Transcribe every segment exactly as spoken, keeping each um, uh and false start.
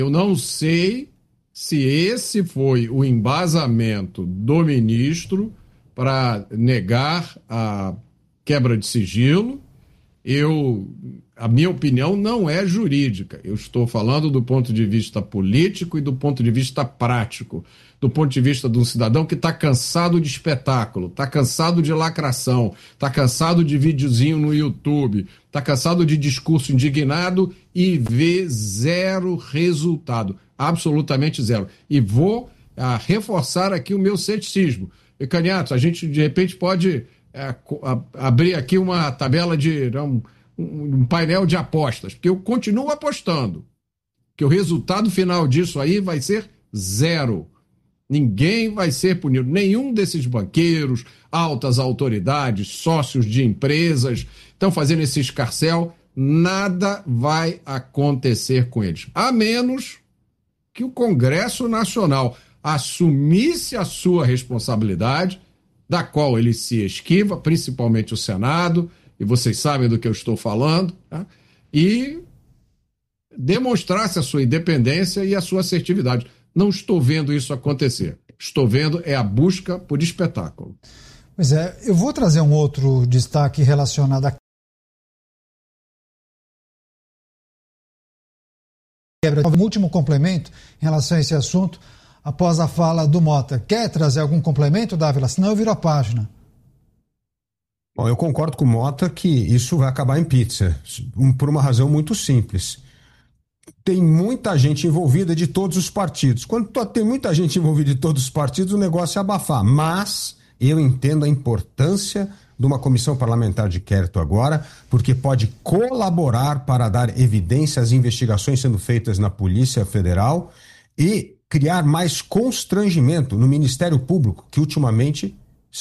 Eu não sei se esse foi o embasamento do ministro para negar a quebra de sigilo. Eu, a minha opinião não é jurídica. Eu estou falando do ponto de vista político e do ponto de vista prático, do ponto de vista de um cidadão que está cansado de espetáculo, está cansado de lacração, está cansado de videozinho no YouTube, está cansado de discurso indignado e vê zero resultado, absolutamente zero. E vou ah, reforçar aqui o meu ceticismo. E, Canhato, a gente de repente pode é, a, abrir aqui uma tabela de um, um painel de apostas, porque eu continuo apostando que o resultado final disso aí vai ser zero. Ninguém vai ser punido. Nenhum desses banqueiros, altas autoridades, sócios de empresas estão fazendo esse escarcéu. Nada vai acontecer com eles. A menos que o Congresso Nacional assumisse a sua responsabilidade, da qual ele se esquiva, principalmente o Senado, e vocês sabem do que eu estou falando, tá? E demonstrasse a sua independência e a sua assertividade. Não estou vendo isso acontecer. Estou vendo é a busca por espetáculo. Pois é, eu vou trazer um outro destaque relacionado à quebra. Um último complemento em relação a esse assunto, após a fala do Mota. Quer trazer algum complemento, Dávila? Senão eu viro a página. Bom, eu concordo com o Mota que isso vai acabar em pizza, por uma razão muito simples. Tem muita gente envolvida de todos os partidos. Quando tem muita gente envolvida de todos os partidos, o negócio é abafar. Mas eu entendo a importância de uma comissão parlamentar de inquérito agora, porque pode colaborar para dar evidência às investigações sendo feitas na Polícia Federal e criar mais constrangimento no Ministério Público, que ultimamente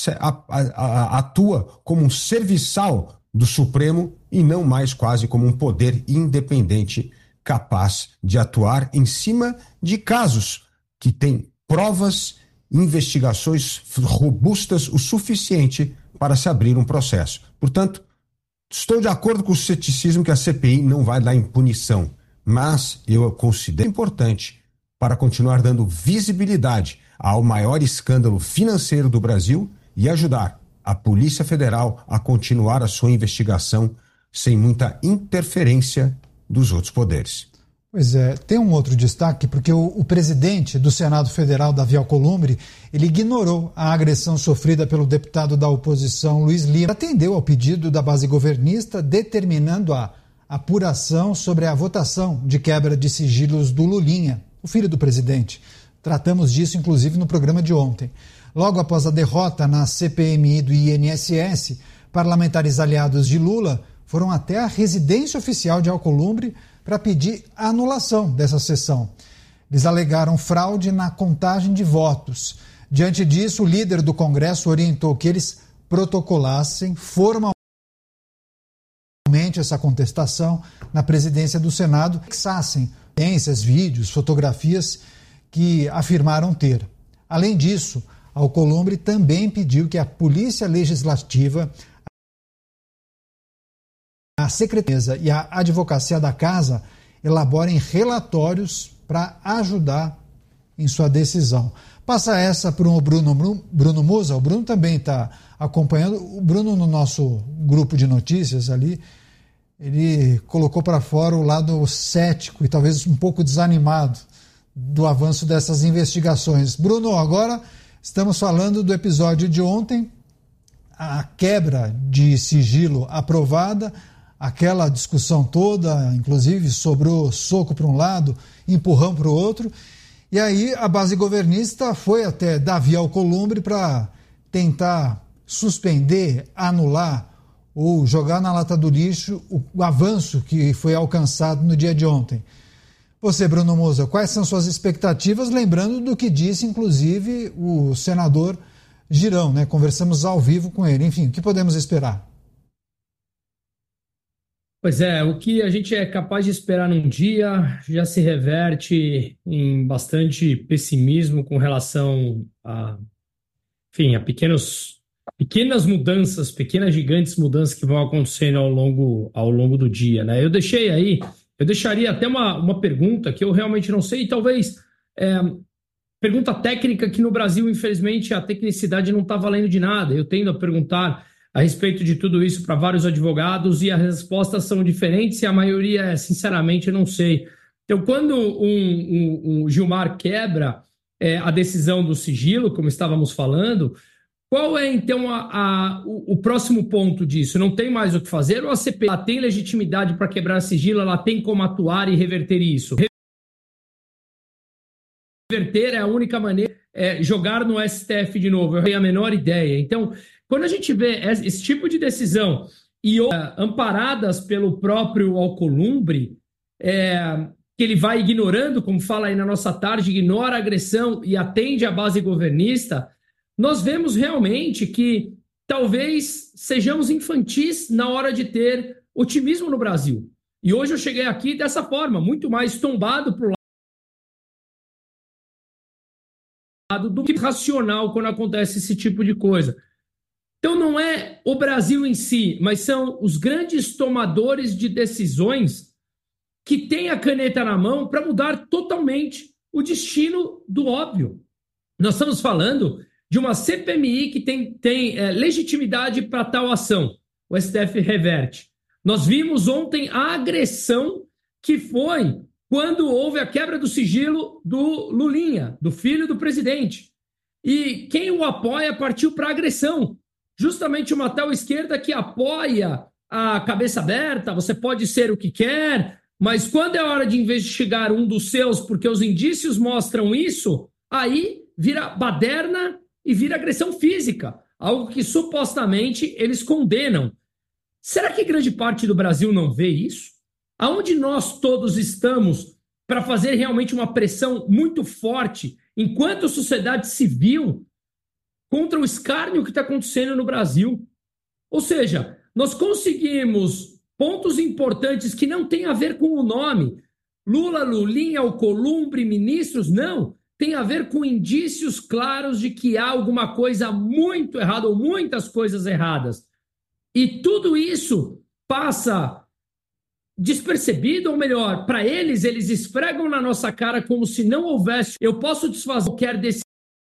atua como um serviçal do Supremo e não mais quase como um poder independente capaz de atuar em cima de casos que têm provas, investigações robustas o suficiente para se abrir um processo. Portanto, estou de acordo com o ceticismo que a C P I não vai dar impunição, mas eu considero importante para continuar dando visibilidade ao maior escândalo financeiro do Brasil e ajudar a Polícia Federal a continuar a sua investigação sem muita interferência dos outros poderes. Pois é, tem um outro destaque, porque o, o presidente do Senado Federal, Davi Alcolumbre, ele ignorou a agressão sofrida pelo deputado da oposição, Luiz Lima, atendeu ao pedido da base governista, determinando a apuração sobre a votação de quebra de sigilos do Lulinha, o filho do presidente. Tratamos disso, inclusive, no programa de ontem. Logo após a derrota na C P M I do I N S S, parlamentares aliados de Lula foram até a residência oficial de Alcolumbre para pedir a anulação dessa sessão. Eles alegaram fraude na contagem de votos. Diante disso, o líder do Congresso orientou que eles protocolassem formalmente essa contestação na presidência do Senado, fixassem evidências, vídeos, fotografias que afirmaram ter. Além disso, Alcolumbre também pediu que a Polícia Legislativa, a Secretaria e a Advocacia da Casa elaborem relatórios para ajudar em sua decisão. Passa essa para o Bruno, Bruno Musa. O Bruno também está acompanhando. O Bruno, no nosso grupo de notícias ali, ele colocou para fora o lado cético e talvez um pouco desanimado do avanço dessas investigações. Bruno, agora estamos falando do episódio de ontem, a quebra de sigilo aprovada, aquela discussão toda, inclusive sobrou soco para um lado, empurrão para o outro, e aí a base governista foi até Davi Alcolumbre para tentar suspender, anular ou jogar na lata do lixo o, o avanço que foi alcançado no dia de ontem. Você, Bruno Musa, quais são suas expectativas, lembrando do que disse, inclusive, o senador Girão, né? Conversamos ao vivo com ele. Enfim, o que podemos esperar? Pois é, o que a gente é capaz de esperar num dia já se reverte em bastante pessimismo com relação a, enfim, a pequenos, pequenas mudanças, pequenas gigantes mudanças que vão acontecendo ao longo, ao longo do dia, né? Eu deixei aí Eu deixaria até uma, uma pergunta que eu realmente não sei, e talvez é, pergunta técnica que no Brasil, infelizmente, a tecnicidade não está valendo de nada. Eu tendo a perguntar a respeito de tudo isso para vários advogados e as respostas são diferentes e a maioria é, sinceramente, eu não sei. Então, quando um, um, um Gilmar quebra é, a decisão do sigilo, como estávamos falando, qual é, então, a, a, o, o próximo ponto disso? Não tem mais o que fazer ou a C P I tem legitimidade para quebrar sigilo, ela tem como atuar e reverter isso? Reverter é a única maneira, é jogar no S T F de novo, eu tenho a menor ideia. Então, quando a gente vê esse tipo de decisão e uh, amparadas pelo próprio Alcolumbre, é, que ele vai ignorando, como fala aí na nossa tarde, ignora a agressão e atende à base governista, nós vemos realmente que talvez sejamos infantis na hora de ter otimismo no Brasil. E hoje eu cheguei aqui dessa forma, muito mais tombado para o lado do que racional quando acontece esse tipo de coisa. Então não é o Brasil em si, mas são os grandes tomadores de decisões que têm a caneta na mão para mudar totalmente o destino do óbvio. Nós estamos falando de uma C P M I que tem, tem é, legitimidade para tal ação. O S T F reverte. Nós vimos ontem a agressão que foi quando houve a quebra do sigilo do Lulinha, do filho do presidente. E quem o apoia partiu para a agressão. Justamente uma tal esquerda que apoia a cabeça aberta, você pode ser o que quer, mas quando é hora de investigar um dos seus, porque os indícios mostram isso, aí vira baderna e vira agressão física, algo que supostamente eles condenam. Será que grande parte do Brasil não vê isso? Aonde nós todos estamos para fazer realmente uma pressão muito forte, enquanto sociedade civil, contra o escárnio que está acontecendo no Brasil? Ou seja, nós conseguimos pontos importantes que não têm a ver com o nome. Lula, Lulinha, Alcolumbre, ministros, não. Tem a ver com indícios claros de que há alguma coisa muito errada ou muitas coisas erradas. E tudo isso passa despercebido, ou melhor, para eles, eles esfregam na nossa cara como se não houvesse. Eu posso desfazer qualquer decisão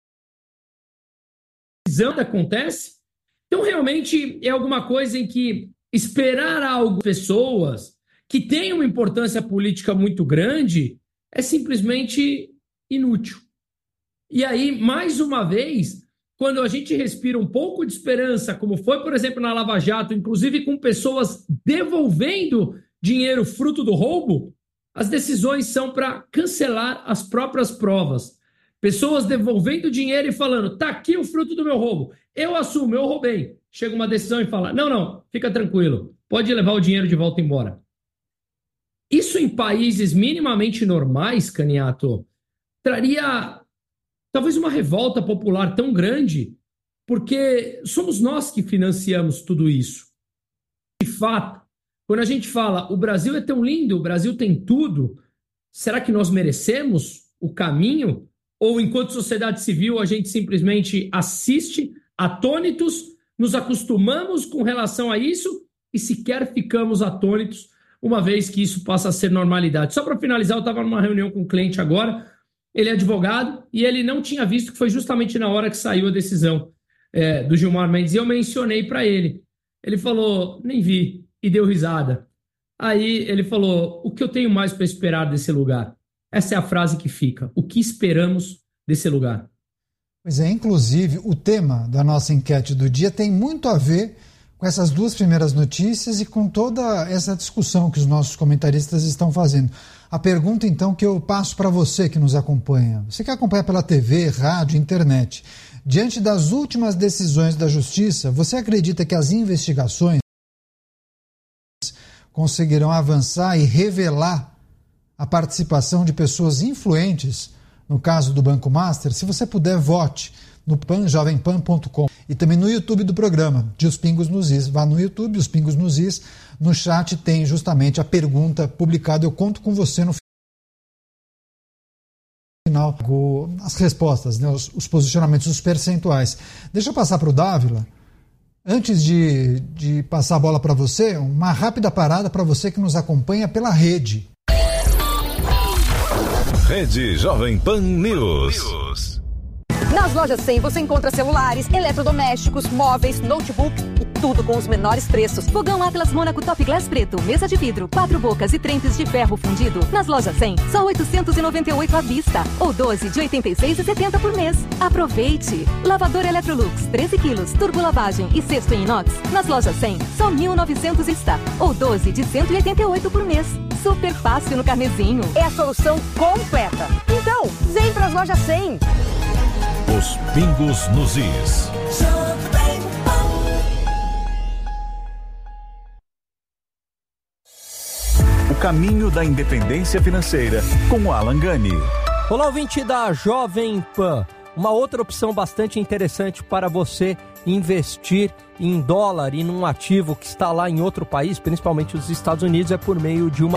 que acontece? Então, realmente, é alguma coisa em que esperar algo pessoas que têm uma importância política muito grande é simplesmente inútil. E aí, mais uma vez, quando a gente respira um pouco de esperança, como foi, por exemplo, na Lava Jato, inclusive com pessoas devolvendo dinheiro fruto do roubo, as decisões são para cancelar as próprias provas. Pessoas devolvendo dinheiro e falando, tá aqui o fruto do meu roubo, eu assumo, eu roubei. Chega uma decisão e fala, não, não, fica tranquilo, pode levar o dinheiro de volta embora. Isso em países minimamente normais, Caniato, traria talvez uma revolta popular tão grande, porque somos nós que financiamos tudo isso. De fato, quando a gente fala, o Brasil é tão lindo, o Brasil tem tudo, será que nós merecemos o caminho? Ou, enquanto sociedade civil, a gente simplesmente assiste, atônitos, nos acostumamos com relação a isso e sequer ficamos atônitos, uma vez que isso passa a ser normalidade. Só para finalizar, eu estava numa reunião com um cliente agora, ele é advogado, e ele não tinha visto que foi justamente na hora que saiu a decisão é, do Gilmar Mendes, e eu mencionei para ele. Ele falou, nem vi, e deu risada. Aí ele falou, o que eu tenho mais para esperar desse lugar? Essa é a frase que fica. O que esperamos desse lugar? Pois é, inclusive, o tema da nossa enquete do dia tem muito a ver com essas duas primeiras notícias e com toda essa discussão que os nossos comentaristas estão fazendo. A pergunta, então, que eu passo para você que nos acompanha. Você que acompanha pela T V, rádio, internet. Diante das últimas decisões da Justiça, você acredita que as investigações conseguirão avançar e revelar a participação de pessoas influentes, no caso do Banco Master? Se você puder, vote no pan jovem pan ponto com e também no YouTube do programa, de Os Pingos nos Is. Vá no YouTube, Os Pingos nos Is, no chat tem justamente a pergunta publicada, eu conto com você no final, as respostas, né, os, os posicionamentos, os percentuais. Deixa eu passar para o Dávila. Antes de, de passar a bola para você, uma rápida parada para você que nos acompanha pela rede. Rede Jovem Pan News. Nas lojas cem você encontra celulares, eletrodomésticos, móveis, notebooks e tudo com os menores preços. Fogão Atlas Monaco Top Glass preto, mesa de vidro, quatro bocas e trempes de ferro fundido. Nas lojas cem, só oitocentos e noventa e oito à vista ou doze de oitenta e seis reais e setenta centavos por mês. Aproveite! Lavador Electrolux, treze quilos, turbolavagem e cesto em inox. Nas lojas cem, só mil e novecentos está ou doze de cento e oitenta e oito por mês. Super fácil no carnezinho. É a solução completa. Então, vem para as lojas cem. Os pingos nos is. O caminho da independência financeira com Alan Gani. Olá, ouvinte da Jovem Pan. Uma outra opção bastante interessante para você investir em dólar e num ativo que está lá em outro país, principalmente os Estados Unidos, é por meio de uma...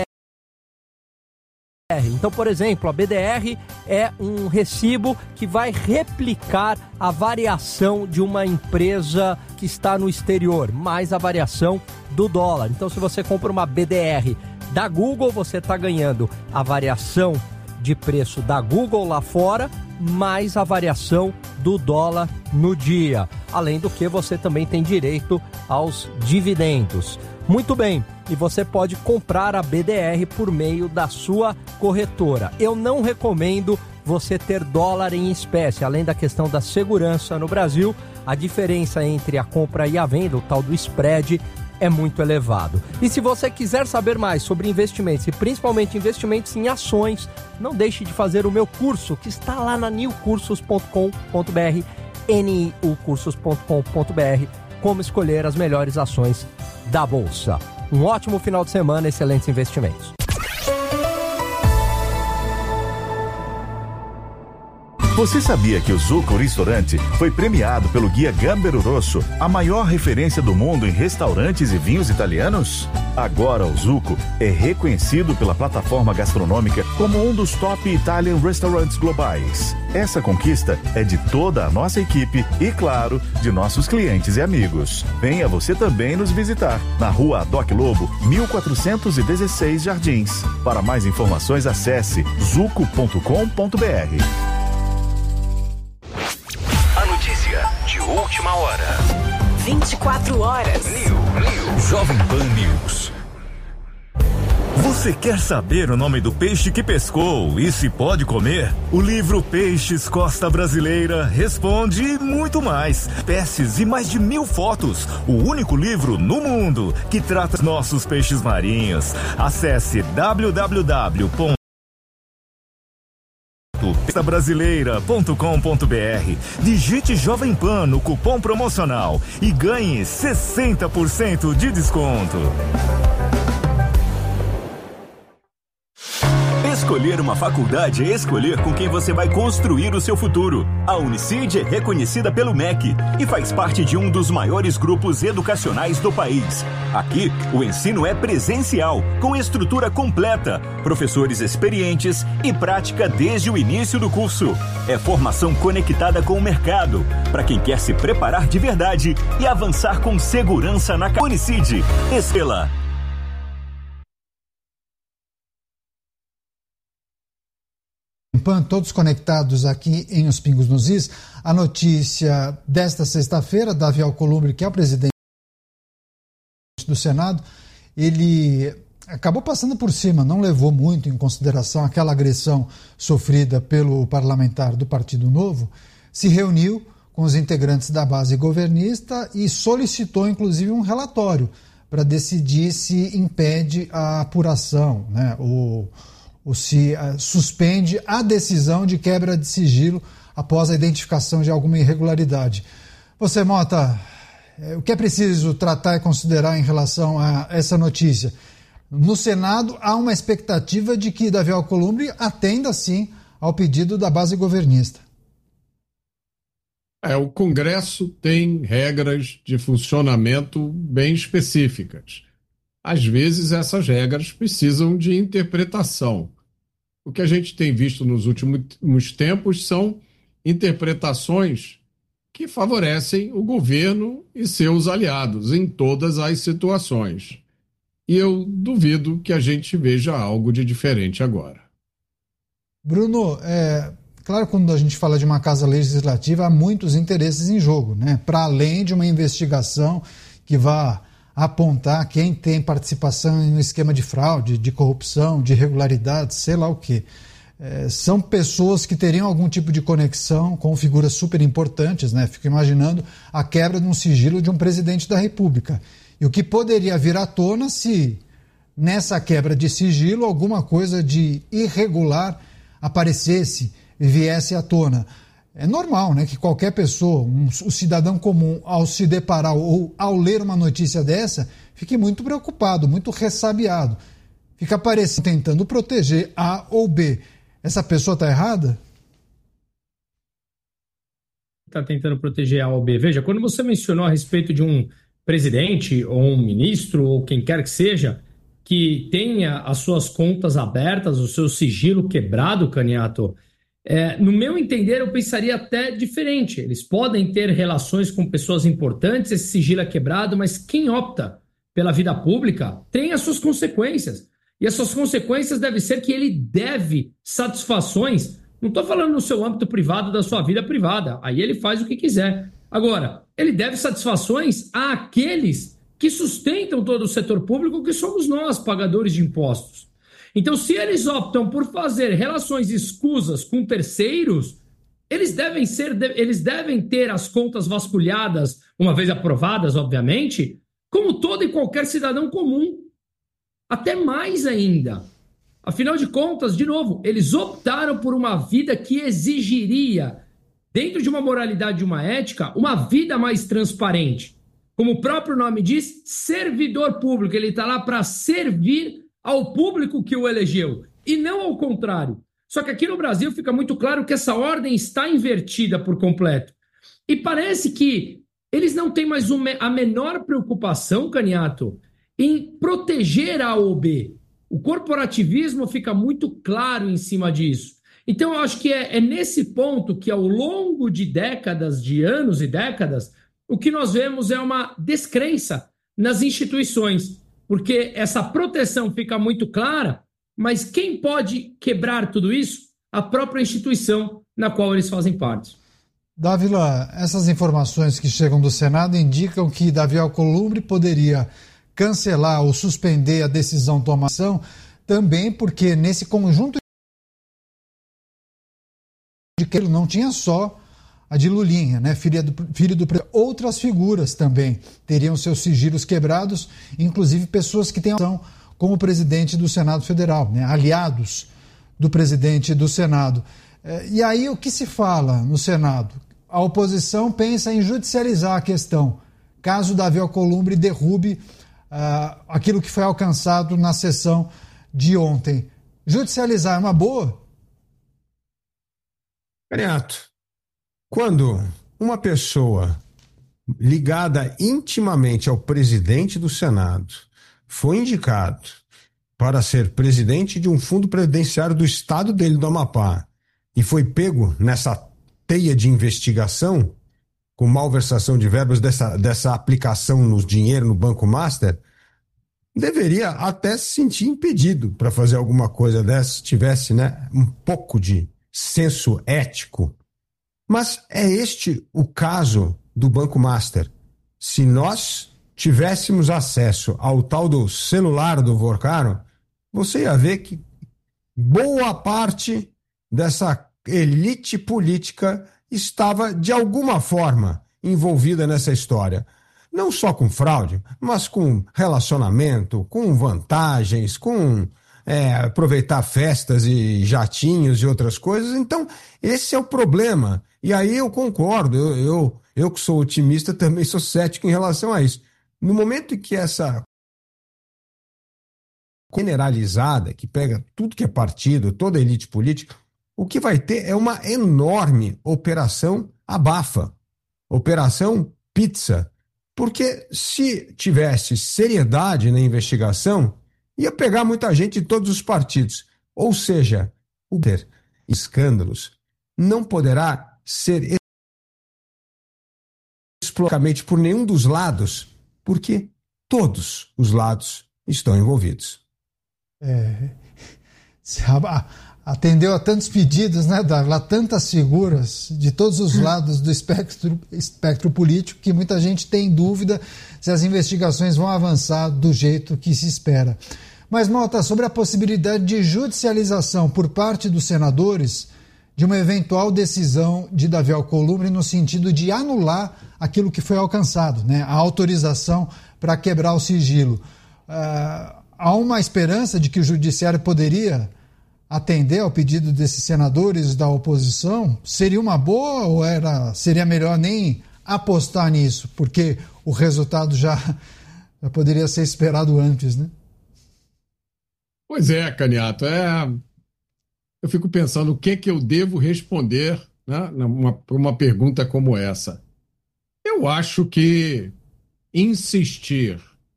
Então, por exemplo, a B D R é um recibo que vai replicar a variação de uma empresa que está no exterior, mais a variação do dólar. Então, se você compra uma B D R da Google, você está ganhando a variação de preço da Google lá fora, mais a variação do dólar no dia. Além do que, você também tem direito aos dividendos. Muito bem, e você pode comprar a B D R por meio da sua corretora. Eu não recomendo você ter dólar em espécie, além da questão da segurança no Brasil, a diferença entre a compra e a venda, o tal do spread, é muito elevado. E se você quiser saber mais sobre investimentos, e principalmente investimentos em ações, não deixe de fazer o meu curso, que está lá na new cursos ponto com ponto b r, n i u cursos ponto com ponto b r, como escolher as melhores ações da Bolsa. Um ótimo final de semana, excelentes investimentos. Você sabia que o Zucco Restaurante foi premiado pelo Guia Gambero Rosso, a maior referência do mundo em restaurantes e vinhos italianos? Agora o Zucco é reconhecido pela plataforma gastronômica como um dos top Italian Restaurants globais. Essa conquista é de toda a nossa equipe e, claro, de nossos clientes e amigos. Venha você também nos visitar na Rua Doc Lobo, mil quatrocentos e dezesseis Jardins. Para mais informações, acesse zucco ponto com ponto b r. De última hora. vinte e quatro horas. New, New. Jovem Pan News. Você quer saber o nome do peixe que pescou e se pode comer? O livro Peixes Costa Brasileira responde e muito mais. Espécies e mais de mil fotos. O único livro no mundo que trata dos nossos peixes marinhos. Acesse w w w ponto costa brasileira ponto com ponto b r. Digite Jovem Pan no cupom promocional e ganhe sessenta por cento de desconto. Escolher uma faculdade é escolher com quem você vai construir o seu futuro. A Unicid é reconhecida pelo M E C e faz parte de um dos maiores grupos educacionais do país. Aqui, o ensino é presencial, com estrutura completa, professores experientes e prática desde o início do curso. É formação conectada com o mercado, para quem quer se preparar de verdade e avançar com segurança na Unicid. Estrela. Pan, todos conectados aqui em Os Pingos nos Is. A notícia desta sexta-feira, Davi Alcolumbre, que é o presidente do Senado, ele acabou passando por cima, não levou muito em consideração aquela agressão sofrida pelo parlamentar do Partido Novo, se reuniu com os integrantes da base governista e solicitou, inclusive, um relatório para decidir se impede a apuração, né, o ou se uh, suspende a decisão de quebra de sigilo após a identificação de alguma irregularidade. Você, Mota, eh, o que é preciso tratar e considerar em relação a essa notícia? No Senado, há uma expectativa de que Davi Alcolumbre atenda, sim, ao pedido da base governista. É, o Congresso tem regras de funcionamento bem específicas. Às vezes, essas regras precisam de interpretação. O que a gente tem visto nos últimos tempos são interpretações que favorecem o governo e seus aliados em todas as situações. E eu duvido que a gente veja algo de diferente agora. Bruno, é, claro, quando a gente fala de uma casa legislativa, há muitos interesses em jogo, né? Para além de uma investigação que vá apontar quem tem participação no esquema de fraude, de corrupção, de irregularidades, sei lá o quê. É, são pessoas que teriam algum tipo de conexão com figuras super importantes, né? Fico imaginando a quebra de um sigilo de um presidente da República. E o que poderia vir à tona se, nessa quebra de sigilo, alguma coisa de irregular aparecesse e viesse à tona. É normal, né, que qualquer pessoa, um, um cidadão comum, ao se deparar ou ao ler uma notícia dessa, fique muito preocupado, muito ressabiado. Fica parecendo tentando proteger A ou B. Essa pessoa está errada? Está tentando proteger A ou B. Veja, quando você mencionou a respeito de um presidente ou um ministro ou quem quer que seja que tenha as suas contas abertas, o seu sigilo quebrado, Caniato, é, no meu entender, eu pensaria até diferente. Eles podem ter relações com pessoas importantes, esse sigilo é quebrado, mas quem opta pela vida pública tem as suas consequências. E as suas consequências devem ser que ele deve satisfações. Não estou falando no seu âmbito privado, da sua vida privada. Aí ele faz o que quiser. Agora, ele deve satisfações àqueles que sustentam todo o setor público, que somos nós, pagadores de impostos. Então, se eles optam por fazer relações escusas com terceiros, eles devem ser, eles devem ter as contas vasculhadas, uma vez aprovadas, obviamente, como todo e qualquer cidadão comum. Até mais ainda. Afinal de contas, de novo, eles optaram por uma vida que exigiria, dentro de uma moralidade e uma ética, uma vida mais transparente. Como o próprio nome diz, servidor público. Ele está lá para servir ao público que o elegeu, e não ao contrário. Só que aqui no Brasil fica muito claro que essa ordem está invertida por completo. E parece que eles não têm mais uma, a menor preocupação, Caniato, em proteger a A ou B. O corporativismo fica muito claro em cima disso. Então, eu acho que é, é nesse ponto que, ao longo de décadas, de anos e décadas, o que nós vemos é uma descrença nas instituições, porque essa proteção fica muito clara, mas quem pode quebrar tudo isso? A própria instituição na qual eles fazem parte. Dávila, essas informações que chegam do Senado indicam que Davi Alcolumbre poderia cancelar ou suspender a decisão de tomação, também porque nesse conjunto de que ele não tinha só a de Lulinha, né, filho do, filho do outras figuras também teriam seus sigilos quebrados, inclusive pessoas que têm ação com o presidente do Senado Federal, né, aliados do presidente do Senado. E aí o que se fala no Senado? A oposição pensa em judicializar a questão, caso Davi Alcolumbre derrube uh, aquilo que foi alcançado na sessão de ontem. Judicializar é uma boa? Caniato, quando uma pessoa ligada intimamente ao presidente do Senado foi indicado para ser presidente de um fundo previdenciário do estado dele, do Amapá, e foi pego nessa teia de investigação com malversação de verbas dessa, dessa aplicação no dinheiro no Banco Master, deveria até se sentir impedido para fazer alguma coisa dessa, se tivesse, né, um pouco de senso ético. Mas é este o caso do Banco Master. Se nós tivéssemos acesso ao tal do celular do Vorcaro, você ia ver que boa parte dessa elite política estava, de alguma forma, envolvida nessa história. Não só com fraude, mas com relacionamento, com vantagens, com é, aproveitar festas e jatinhos e outras coisas. Então, esse é o problema. E aí eu concordo, eu, eu, eu que sou otimista também sou cético em relação a isso. No momento em que essa generalizada, que pega tudo que é partido, toda a elite política, o que vai ter é uma enorme operação abafa, operação pizza. Porque se tivesse seriedade na investigação, ia pegar muita gente de todos os partidos. Ou seja, o ter escândalos não poderá ser exploramente por nenhum dos lados, porque todos os lados estão envolvidos. É, a, atendeu a tantos pedidos, né, Dávila? Tantas figuras de todos os lados do espectro, espectro político, que muita gente tem dúvida se as investigações vão avançar do jeito que se espera. Mas, Mota, sobre a possibilidade de judicialização por parte dos senadores de uma eventual decisão de Davi Alcolumbre no sentido de anular aquilo que foi alcançado, né, a autorização para quebrar o sigilo. Uh, há uma esperança de que o judiciário poderia atender ao pedido desses senadores da oposição? Seria uma boa ou era, seria melhor nem apostar nisso, porque o resultado já, já poderia ser esperado antes, né? Pois é, Caniato, é... eu fico pensando o que, que eu devo responder, né, para uma pergunta como essa. Eu acho que insistir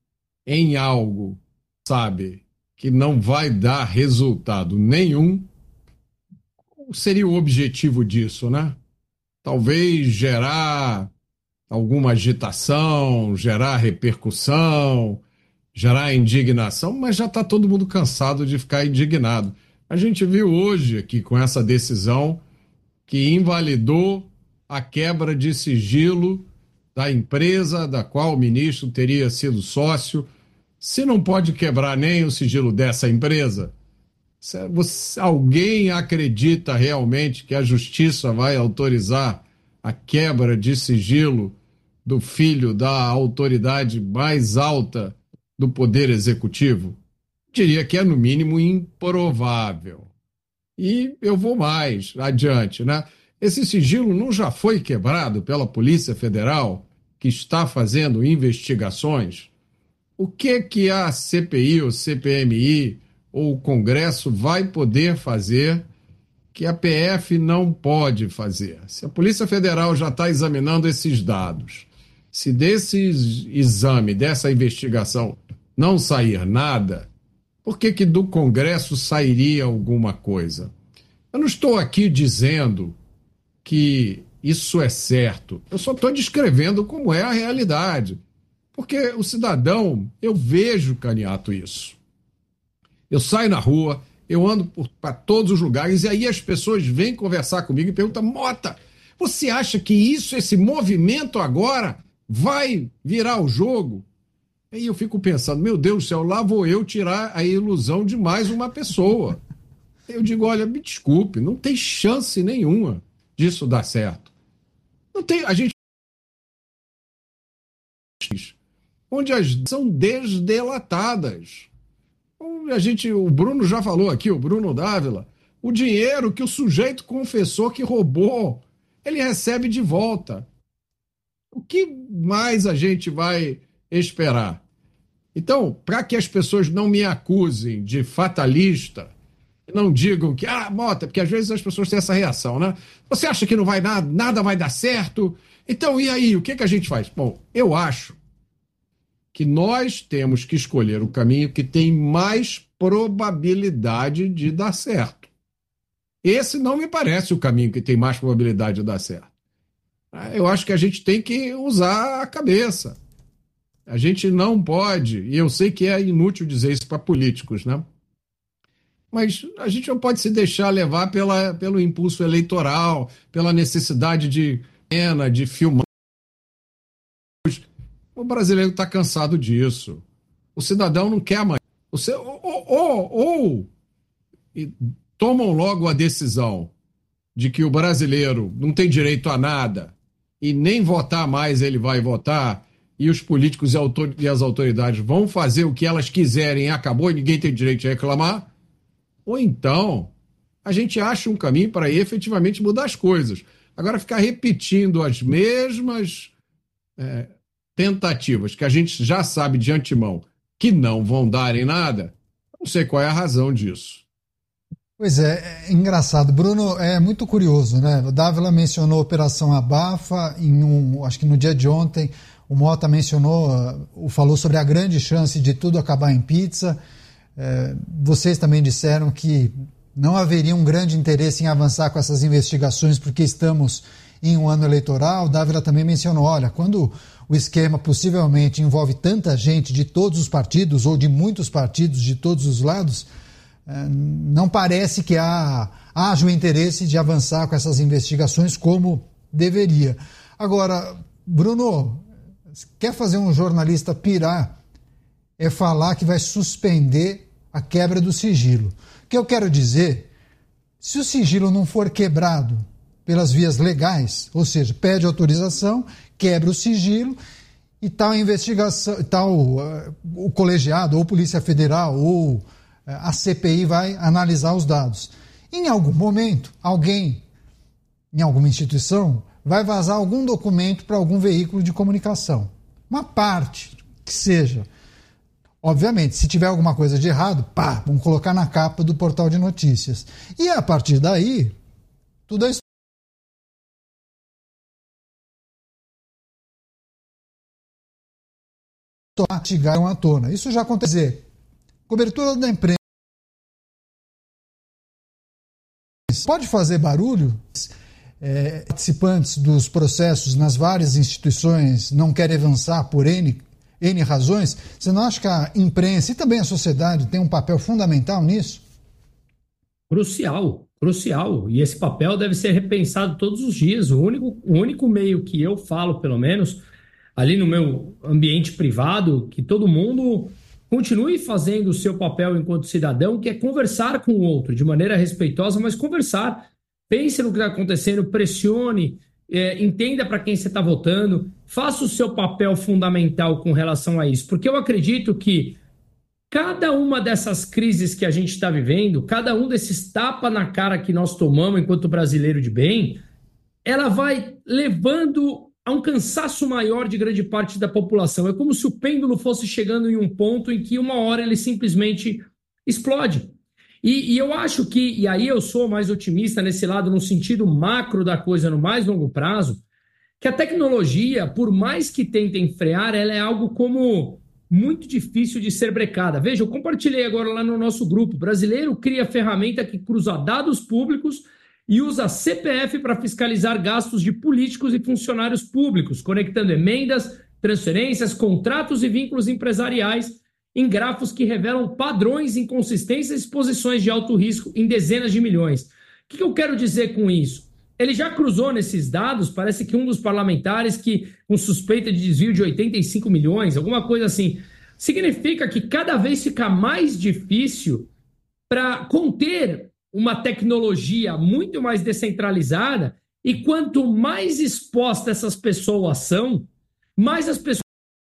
em algo, sabe, que não vai dar resultado nenhum, qual seria o objetivo disso, né? Talvez gerar alguma agitação, gerar repercussão, gerar indignação, mas já está todo mundo cansado de ficar indignado. A gente viu hoje aqui com essa decisão que invalidou a quebra de sigilo da empresa da qual o ministro teria sido sócio. Se não pode quebrar nem o sigilo dessa empresa, você, alguém acredita realmente que a justiça vai autorizar a quebra de sigilo do filho da autoridade mais alta do Poder Executivo? Diria que é, no mínimo, improvável. E eu vou mais adiante, né? Esse sigilo não já foi quebrado pela Polícia Federal, que está fazendo investigações? O que que a C P I, ou C P M I, ou o Congresso vai poder fazer que a P F não pode fazer? Se a Polícia Federal já está examinando esses dados, se desse exame, dessa investigação, não sair nada, por que que do Congresso sairia alguma coisa? Eu não estou aqui dizendo que isso é certo. Eu só estou descrevendo como é a realidade. Porque o cidadão, eu vejo, Caniato, isso. Eu saio na rua, eu ando para todos os lugares e aí as pessoas vêm conversar comigo e perguntam: Mota, você acha que isso, esse movimento agora vai virar o jogo? Aí eu fico pensando, meu Deus do céu, lá vou eu tirar a ilusão de mais uma pessoa. Eu digo, olha, me desculpe, não tem chance nenhuma disso dar certo. Não tem, a gente... onde as são desdelatadas. A gente, o Bruno já falou aqui, o Bruno Dávila, o dinheiro que o sujeito confessou que roubou, ele recebe de volta. O que mais a gente vai esperar? Então, para que as pessoas não me acusem de fatalista, não digam que, ah, Mota, porque às vezes as pessoas têm essa reação, né? Você acha que não vai nada, nada vai dar certo? Então, e aí, o que, que a gente faz? Bom, eu acho que nós temos que escolher o caminho que tem mais probabilidade de dar certo. Esse não me parece o caminho que tem mais probabilidade de dar certo. Eu acho que a gente tem que usar a cabeça. A gente não pode, e eu sei que é inútil dizer isso para políticos, né? Mas a gente não pode se deixar levar pela, pelo impulso eleitoral, pela necessidade de pena, de filmar. O brasileiro está cansado disso. O cidadão não quer mais. Você, ou, ou, ou e tomam logo a decisão de que o brasileiro não tem direito a nada e nem votar mais ele vai votar, e os políticos e, autor, e as autoridades vão fazer o que elas quiserem e acabou e ninguém tem direito de reclamar. Ou então a gente acha um caminho para efetivamente mudar as coisas. Agora, ficar repetindo as mesmas é, tentativas que a gente já sabe de antemão que não vão dar em nada, não sei qual é a razão disso. Pois é, é engraçado. Bruno, é muito curioso, né? O Dávila mencionou a Operação Abafa, em um, acho que no dia de ontem, o Mota mencionou, uh, falou sobre a grande chance de tudo acabar em pizza. É, vocês também disseram que não haveria um grande interesse em avançar com essas investigações porque estamos em um ano eleitoral. O Dávila também mencionou, olha, quando o esquema possivelmente envolve tanta gente de todos os partidos ou de muitos partidos de todos os lados, não parece que há, haja o interesse de avançar com essas investigações como deveria. Agora, Bruno, quer fazer um jornalista pirar é falar que vai suspender a quebra do sigilo. O que eu quero dizer, se o sigilo não for quebrado pelas vias legais, ou seja, pede autorização, quebra o sigilo e tal investigação, tal uh, o colegiado, ou Polícia Federal, ou uh, a C P I vai analisar os dados. Em algum momento, alguém, em alguma instituição, vai vazar algum documento para algum veículo de comunicação. Uma parte que seja. Obviamente, se tiver alguma coisa de errado, pá, vamos colocar na capa do portal de notícias. E a partir daí, tudo é chegaram à tona. Isso já aconteceu. Cobertura da imprensa pode fazer barulho. É, participantes dos processos nas várias instituições não querem avançar por N, N razões. Você não acha que a imprensa e também a sociedade tem um papel fundamental nisso? Crucial, crucial. E esse papel deve ser repensado todos os dias. O único, o único meio que eu falo, pelo menos, ali no meu ambiente privado, que todo mundo continue fazendo o seu papel enquanto cidadão, que é conversar com o outro de maneira respeitosa, mas conversar. Pense no que está acontecendo, pressione, é, entenda para quem você está votando, faça o seu papel fundamental com relação a isso. Porque eu acredito que cada uma dessas crises que a gente está vivendo, cada um desses tapas na cara que nós tomamos enquanto brasileiro de bem, ela vai levando a um cansaço maior de grande parte da população. É como se o pêndulo fosse chegando em um ponto em que uma hora ele simplesmente explode. E, e eu acho que, e aí eu sou mais otimista nesse lado, no sentido macro da coisa, no mais longo prazo, que a tecnologia, por mais que tentem frear, ela é algo como muito difícil de ser brecada. Veja, eu compartilhei agora lá no nosso grupo. O brasileiro cria ferramenta que cruza dados públicos e usa C P F para fiscalizar gastos de políticos e funcionários públicos, conectando emendas, transferências, contratos e vínculos empresariais em grafos que revelam padrões, inconsistências e posições de alto risco em dezenas de milhões. O que eu quero dizer com isso? Ele já cruzou nesses dados, parece que um dos parlamentares que com suspeita de desvio de oitenta e cinco milhões, alguma coisa assim, significa que cada vez fica mais difícil para conter uma tecnologia muito mais descentralizada, e quanto mais expostas essas pessoas são, mais as pessoas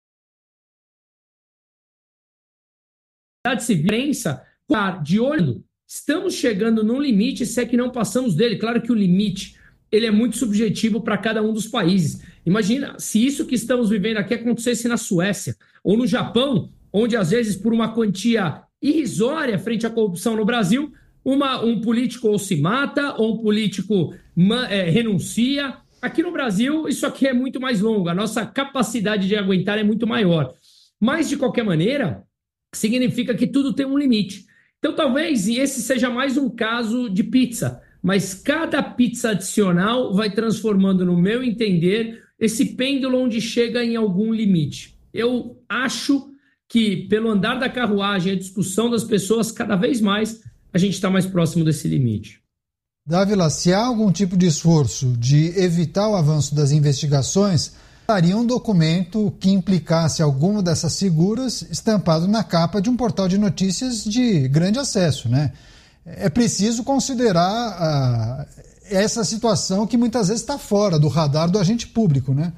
se pensa de olho, estamos chegando num limite, se é que não passamos dele. Claro que o limite ele é muito subjetivo para cada um dos países. Imagina se isso que estamos vivendo aqui acontecesse na Suécia ou no Japão, onde às vezes por uma quantia irrisória frente à corrupção no Brasil, uma, um político ou se mata ou um político é, renuncia. Aqui no Brasil isso aqui é muito mais longo, a nossa capacidade de aguentar é muito maior. Mas de qualquer maneira, significa que tudo tem um limite. Então talvez esse seja mais um caso de pizza, mas cada pizza adicional vai transformando, no meu entender, esse pêndulo onde chega em algum limite. Eu acho que pelo andar da carruagem, a discussão das pessoas, cada vez mais a gente está mais próximo desse limite. Dávila, se há algum tipo de esforço de evitar o avanço das investigações, daria um documento que implicasse alguma dessas figuras estampado na capa de um portal de notícias de grande acesso, né? É preciso considerar uh, essa situação que muitas vezes está fora do radar do agente público, né?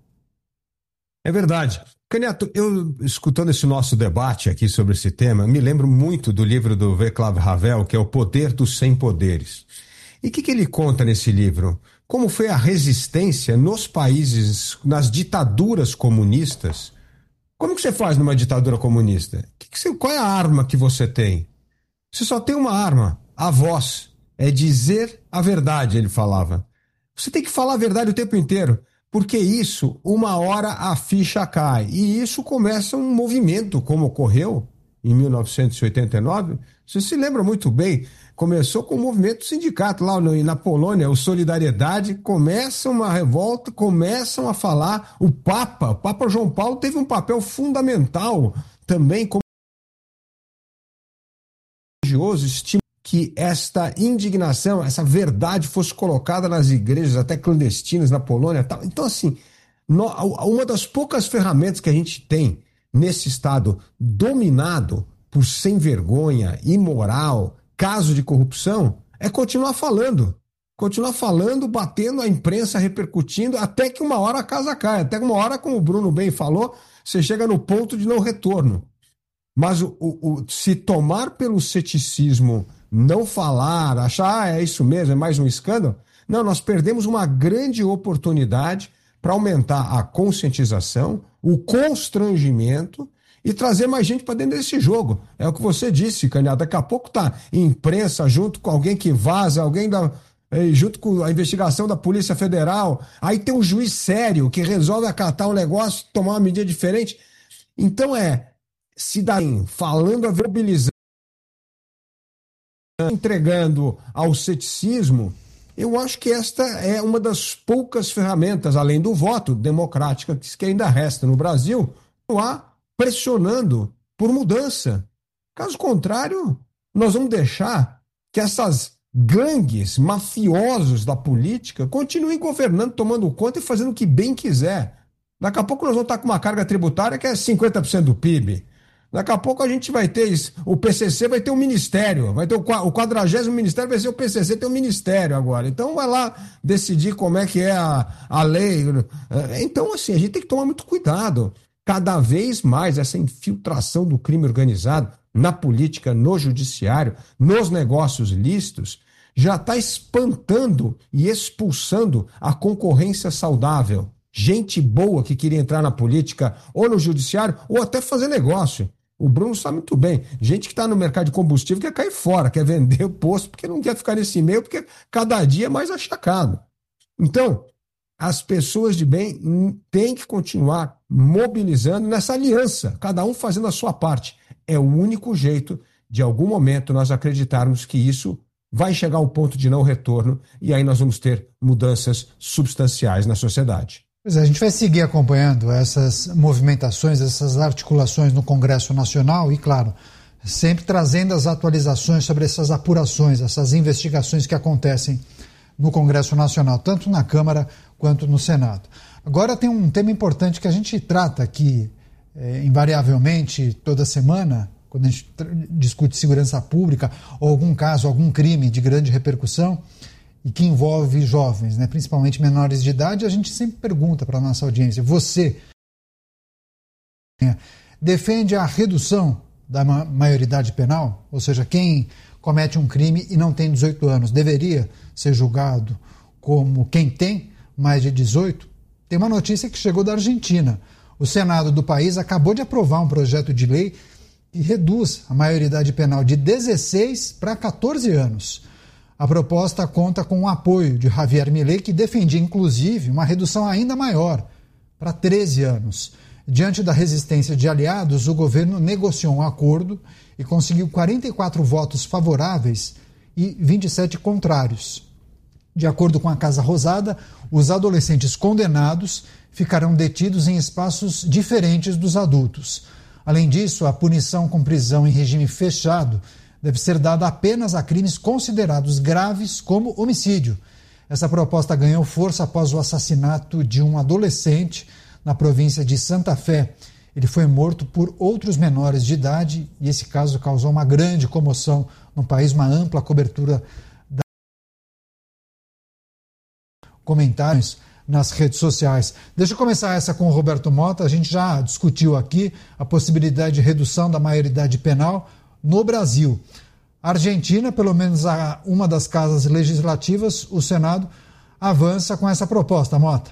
É verdade. Caneto, eu escutando esse nosso debate aqui sobre esse tema, me lembro muito do livro do Václav Havel, que é O Poder dos Sem Poderes. E o que, que ele conta nesse livro? Como foi a resistência nos países, nas ditaduras comunistas? Como que você faz numa ditadura comunista? Que que você, qual é a arma que você tem? Você só tem uma arma, a voz. É dizer a verdade, ele falava. Você tem que falar a verdade o tempo inteiro, porque isso, uma hora a ficha cai. E isso começa um movimento, como ocorreu em mil novecentos e oitenta e nove. Você se lembra muito bem. Começou com o movimento sindicato lá no, na Polônia, o Solidariedade, começa uma revolta, começam a falar, o Papa, o Papa João Paulo teve um papel fundamental também como religioso estimula que esta indignação, essa verdade fosse colocada nas igrejas, até clandestinas na Polônia e tal. Então, assim, uma das poucas ferramentas que a gente tem nesse Estado dominado por sem vergonha, imoral, caso de corrupção, é continuar falando. Continuar falando, batendo, a imprensa repercutindo, até que uma hora a casa cai. Até que uma hora, como o Bruno bem falou, você chega no ponto de não retorno. Mas o, o, o, se tomar pelo ceticismo, não falar, achar, ah, é isso mesmo, é mais um escândalo, não, nós perdemos uma grande oportunidade para aumentar a conscientização, o constrangimento e trazer mais gente para dentro desse jogo. É o que você disse, Canhada, daqui a pouco tá imprensa junto com alguém que vaza, alguém da... junto com a investigação da Polícia Federal, aí tem um juiz sério que resolve acatar um negócio, tomar uma medida diferente. Então é cidadão falando, a mobilizando, entregando ao ceticismo. Eu acho que esta é uma das poucas ferramentas, além do voto democrático que ainda resta no Brasil, há pressionando por mudança. Caso contrário, nós vamos deixar que essas gangues mafiosos da política continuem governando, tomando conta e fazendo o que bem quiser. Daqui a pouco nós vamos estar com uma carga tributária que é cinquenta por cento do P I B. Daqui a pouco a gente vai ter isso. O P C C vai ter um ministério, vai ter o quadragésimo ministério, vai ser o P C C, tem um ministério agora. Então vai lá decidir como é que é a, a lei. Então, assim, a gente tem que tomar muito cuidado. Cada vez mais essa infiltração do crime organizado na política, no judiciário, nos negócios lícitos, já está espantando e expulsando a concorrência saudável. Gente boa que queria entrar na política ou no judiciário ou até fazer negócio. O Bruno sabe muito bem. Gente que está no mercado de combustível quer cair fora, quer vender o posto porque não quer ficar nesse meio, porque cada dia é mais achacado. Então, as pessoas de bem têm que continuar mobilizando nessa aliança, cada um fazendo a sua parte. É o único jeito de, em algum momento, nós acreditarmos que isso vai chegar ao ponto de não retorno e aí nós vamos ter mudanças substanciais na sociedade. Pois é, a gente vai seguir acompanhando essas movimentações, essas articulações no Congresso Nacional e, claro, sempre trazendo as atualizações sobre essas apurações, essas investigações que acontecem no Congresso Nacional, tanto na Câmara quanto no Senado. Agora tem um tema importante que a gente trata aqui, é, invariavelmente, toda semana, quando a gente discute segurança pública ou algum caso, algum crime de grande repercussão e que envolve jovens, né, principalmente menores de idade, a gente sempre pergunta para a nossa audiência, você defende a redução da maioridade penal? Ou seja, quem comete um crime e não tem dezoito anos deveria ser julgado como quem tem mais de dezoito? Tem uma notícia que chegou da Argentina. O Senado do país acabou de aprovar um projeto de lei que reduz a maioridade penal de dezesseis para catorze anos. A proposta conta com o apoio de Javier Milei, que defendia, inclusive, uma redução ainda maior, para treze anos. Diante da resistência de aliados, o governo negociou um acordo e conseguiu quarenta e quatro votos favoráveis e vinte e sete contrários. De acordo com a Casa Rosada, os adolescentes condenados ficarão detidos em espaços diferentes dos adultos. Além disso, a punição com prisão em regime fechado deve ser dada apenas a crimes considerados graves como homicídio. Essa proposta ganhou força após o assassinato de um adolescente na província de Santa Fé. Ele foi morto por outros menores de idade e esse caso causou uma grande comoção no país, uma ampla cobertura da... comentários nas redes sociais. Deixa eu começar essa com o Roberto Mota. A gente já discutiu aqui a possibilidade de redução da maioridade penal no Brasil. A Argentina, pelo menos a uma das casas legislativas, o Senado, avança com essa proposta, Mota.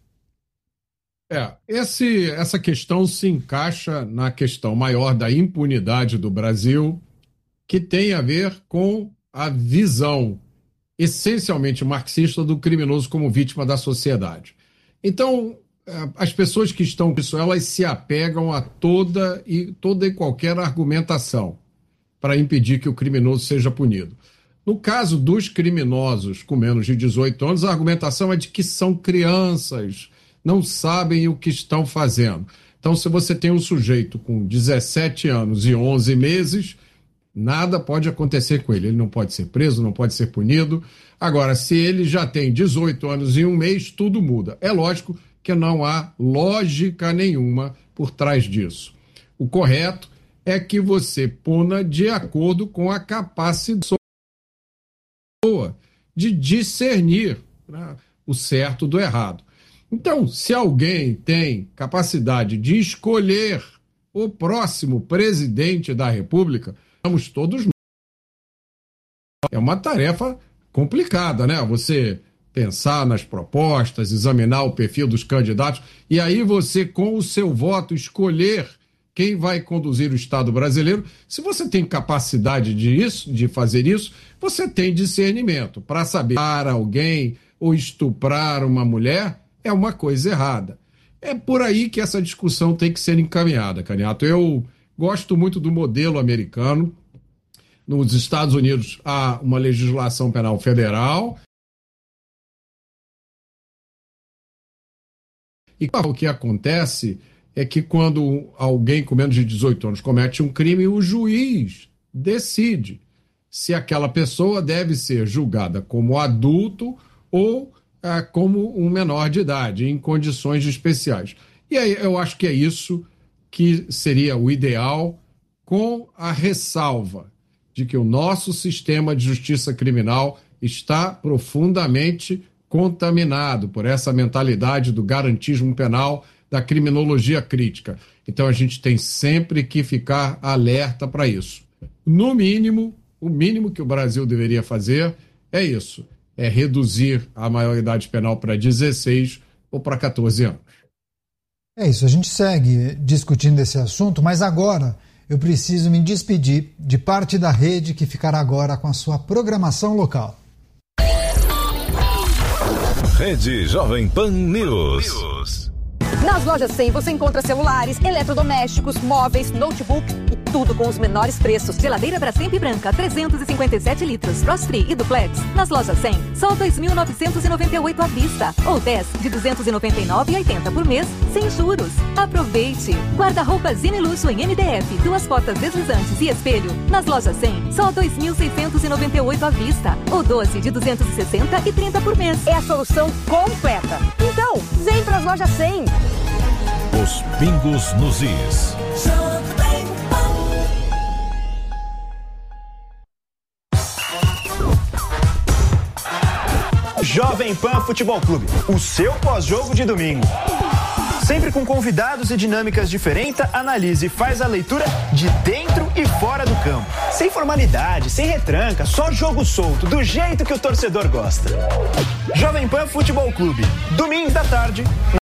É, esse, essa questão se encaixa na questão maior da impunidade do Brasil, que tem a ver com a visão essencialmente marxista do criminoso como vítima da sociedade. Então, as pessoas que estão com isso, elas se apegam a toda e, toda e qualquer argumentação para impedir que o criminoso seja punido. No caso dos criminosos com menos de dezoito anos, a argumentação é de que são crianças, não sabem o que estão fazendo. Então, se você tem um sujeito com dezessete anos e onze meses, Nada pode acontecer com ele. Ele não pode ser preso, não pode ser punido. Agora, se ele já tem dezoito anos e um mês, tudo muda. É lógico que não há lógica nenhuma por trás disso. O correto é que você puna de acordo com a capacidade de discernir, né, o certo do errado. Então, se alguém tem capacidade de escolher o próximo presidente da República, vamos todos nós. É uma tarefa complicada, né? Você pensar nas propostas, examinar o perfil dos candidatos e aí você, com o seu voto, escolher quem vai conduzir o Estado brasileiro. Se você tem capacidade de, isso, de fazer isso, você tem discernimento para saber que alguém ou estuprar uma mulher é uma coisa errada. É por aí que essa discussão tem que ser encaminhada, Caniato. Eu gosto muito do modelo americano. Nos Estados Unidos há uma legislação penal federal. E o que acontece é que quando alguém com menos de dezoito anos comete um crime, o juiz decide se aquela pessoa deve ser julgada como adulto ou ah, como um menor de idade, em condições especiais. E aí eu acho que é isso que seria o ideal, com a ressalva de que o nosso sistema de justiça criminal está profundamente contaminado por essa mentalidade do garantismo penal, da criminologia crítica. Então a gente tem sempre que ficar alerta para isso. No mínimo, o mínimo que o Brasil deveria fazer é isso, é reduzir a maioridade penal para dezesseis ou para quatorze anos. É isso, a gente segue discutindo esse assunto, mas agora eu preciso me despedir de parte da rede que ficará agora com a sua programação local. Rede Jovem Pan News. Nas lojas cem você encontra celulares, eletrodomésticos, móveis, notebook e tudo com os menores preços. Geladeira Brastemp branca, trezentos e cinquenta e sete litros, Frost Free e Duplex. Nas lojas cem, só dois mil novecentos e noventa e oito à vista. Ou dez de duzentos e noventa e nove reais e oitenta centavos por mês, sem juros. Aproveite! Guarda-roupa Zine Luxo em M D F, duas portas deslizantes e espelho. Nas lojas cem, só dois mil seiscentos e noventa e oito à vista. Ou doze de duzentos e sessenta reais e trinta centavos por mês. É a solução completa. Então, vem para as lojas cem. Os pingos nos is. Jovem Pan Futebol Clube, o seu pós-jogo de domingo. Sempre com convidados e dinâmicas diferentes, analise e faz a leitura de dentro e fora do campo. Sem formalidade, sem retranca, só jogo solto, do jeito que o torcedor gosta. Jovem Pan Futebol Clube, domingos da tarde.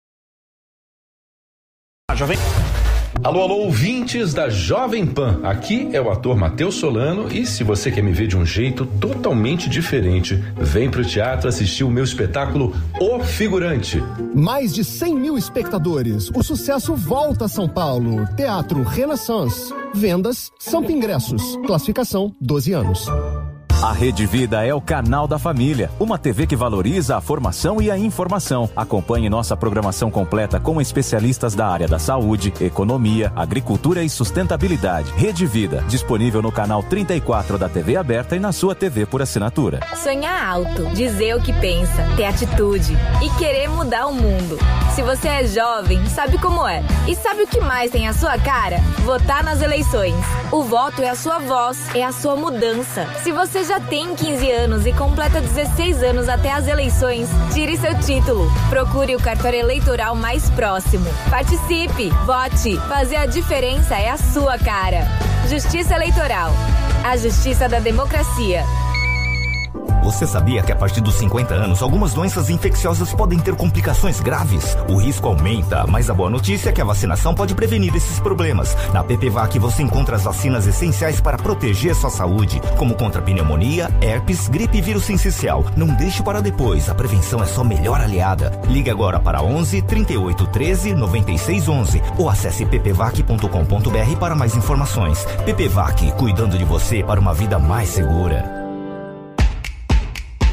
Jovem... Alô, alô, ouvintes da Jovem Pan. Aqui é o ator Matheus Solano e se você quer me ver de um jeito totalmente diferente, vem pro teatro assistir o meu espetáculo O Figurante. Mais de cem mil espectadores. O sucesso volta a São Paulo. Teatro Renaissance. Vendas, Sampa Ingressos. Classificação, doze anos. A Rede Vida é o canal da família, uma T V que valoriza a formação e a informação. Acompanhe nossa programação completa com especialistas da área da saúde, economia, agricultura e sustentabilidade. Rede Vida, disponível no canal trinta e quatro da T V aberta e na sua T V por assinatura. Sonhar alto, dizer o que pensa, ter atitude e querer mudar o mundo. Se você é jovem, sabe como é. E sabe o que mais tem a sua cara? Votar nas eleições. O voto é a sua voz, é a sua mudança. Se você já tem quinze anos e completa dezesseis anos até as eleições, tire seu título. Procure o cartório eleitoral mais próximo. Participe, vote. Fazer a diferença é a sua cara. Justiça Eleitoral. A justiça da democracia. Você sabia que a partir dos cinquenta anos, algumas doenças infecciosas podem ter complicações graves? O risco aumenta, mas a boa notícia é que a vacinação pode prevenir esses problemas. Na PPVAC você encontra as vacinas essenciais para proteger sua saúde, como contra pneumonia, herpes, gripe e vírus sincicial. Não deixe para depois, a prevenção é sua melhor aliada. Ligue agora para onze, trinta e oito, treze, noventa e seis, onze ou acesse p p vac ponto com ponto b r para mais informações. PPVAC, cuidando de você para uma vida mais segura.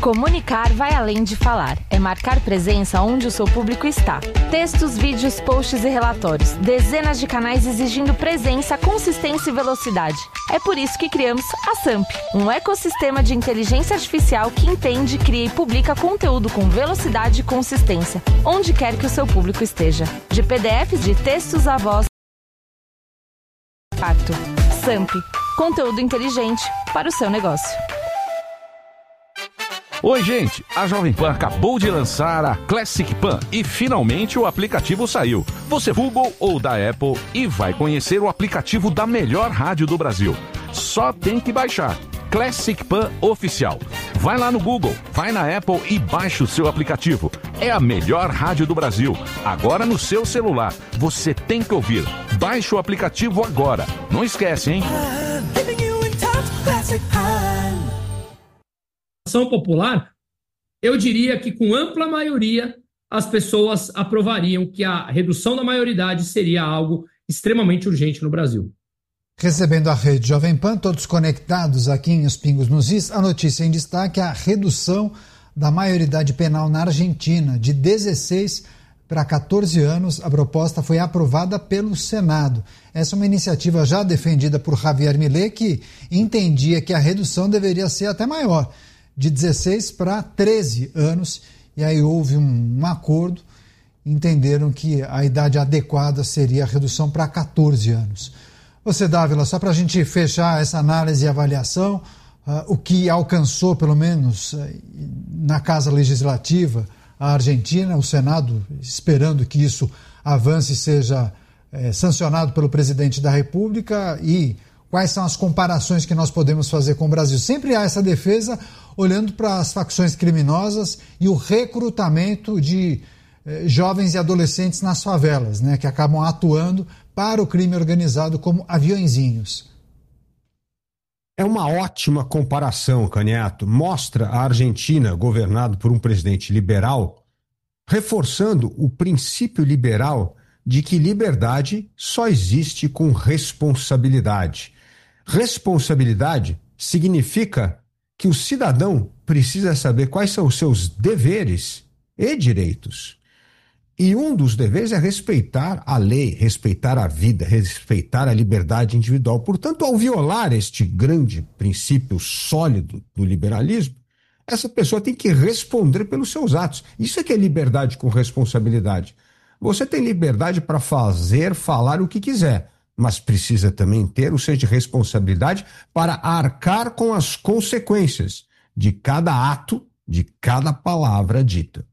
Comunicar vai além de falar. É marcar presença onde o seu público está. Textos, vídeos, posts e relatórios. Dezenas de canais exigindo presença, consistência e velocidade. É por isso que criamos a Samp, um ecossistema de inteligência artificial que entende, cria e publica conteúdo com velocidade e consistência, onde quer que o seu público esteja. De P D Fs, de textos a voz. Impacto. Samp, conteúdo inteligente para o seu negócio. Oi, gente! A Jovem Pan acabou de lançar a Classic Pan e finalmente o aplicativo saiu. Você Google ou da Apple e vai conhecer o aplicativo da melhor rádio do Brasil. Só tem que baixar. Classic Pan Oficial. Vai lá no Google, vai na Apple e baixa o seu aplicativo. É a melhor rádio do Brasil. Agora no seu celular. Você tem que ouvir. Baixe o aplicativo agora. Não esquece, hein? Ação popular, eu diria que com ampla maioria as pessoas aprovariam que a redução da maioridade seria algo extremamente urgente no Brasil. Recebendo a rede Jovem Pan, todos conectados aqui em Os Pingos nos Is, a notícia em destaque é a redução da maioridade penal na Argentina, de dezesseis para catorze anos. A proposta foi aprovada pelo Senado. Essa é uma iniciativa já defendida por Javier Milei, que entendia que a redução deveria ser até maior, de dezesseis para treze anos, e aí houve um, um acordo, entenderam que a idade adequada seria a redução para catorze anos. Você, Dávila, só para a gente fechar essa análise e avaliação, uh, o que alcançou, pelo menos, uh, na Casa Legislativa, a Argentina, o Senado, esperando que isso avance e seja uh, sancionado pelo presidente da República, e quais são as comparações que nós podemos fazer com o Brasil. Sempre há essa defesa olhando para as facções criminosas e o recrutamento de eh, jovens e adolescentes nas favelas, né, que acabam atuando para o crime organizado como aviõezinhos. É uma ótima comparação, Caneto. Mostra a Argentina, governada por um presidente liberal, reforçando o princípio liberal de que liberdade só existe com responsabilidade. Responsabilidade significa que o cidadão precisa saber quais são os seus deveres e direitos. E um dos deveres é respeitar a lei, respeitar a vida, respeitar a liberdade individual. Portanto, ao violar este grande princípio sólido do liberalismo, essa pessoa tem que responder pelos seus atos. Isso é que é liberdade com responsabilidade. Você tem liberdade para fazer, falar o que quiser, mas precisa também ter o senso de responsabilidade para arcar com as consequências de cada ato, de cada palavra dita.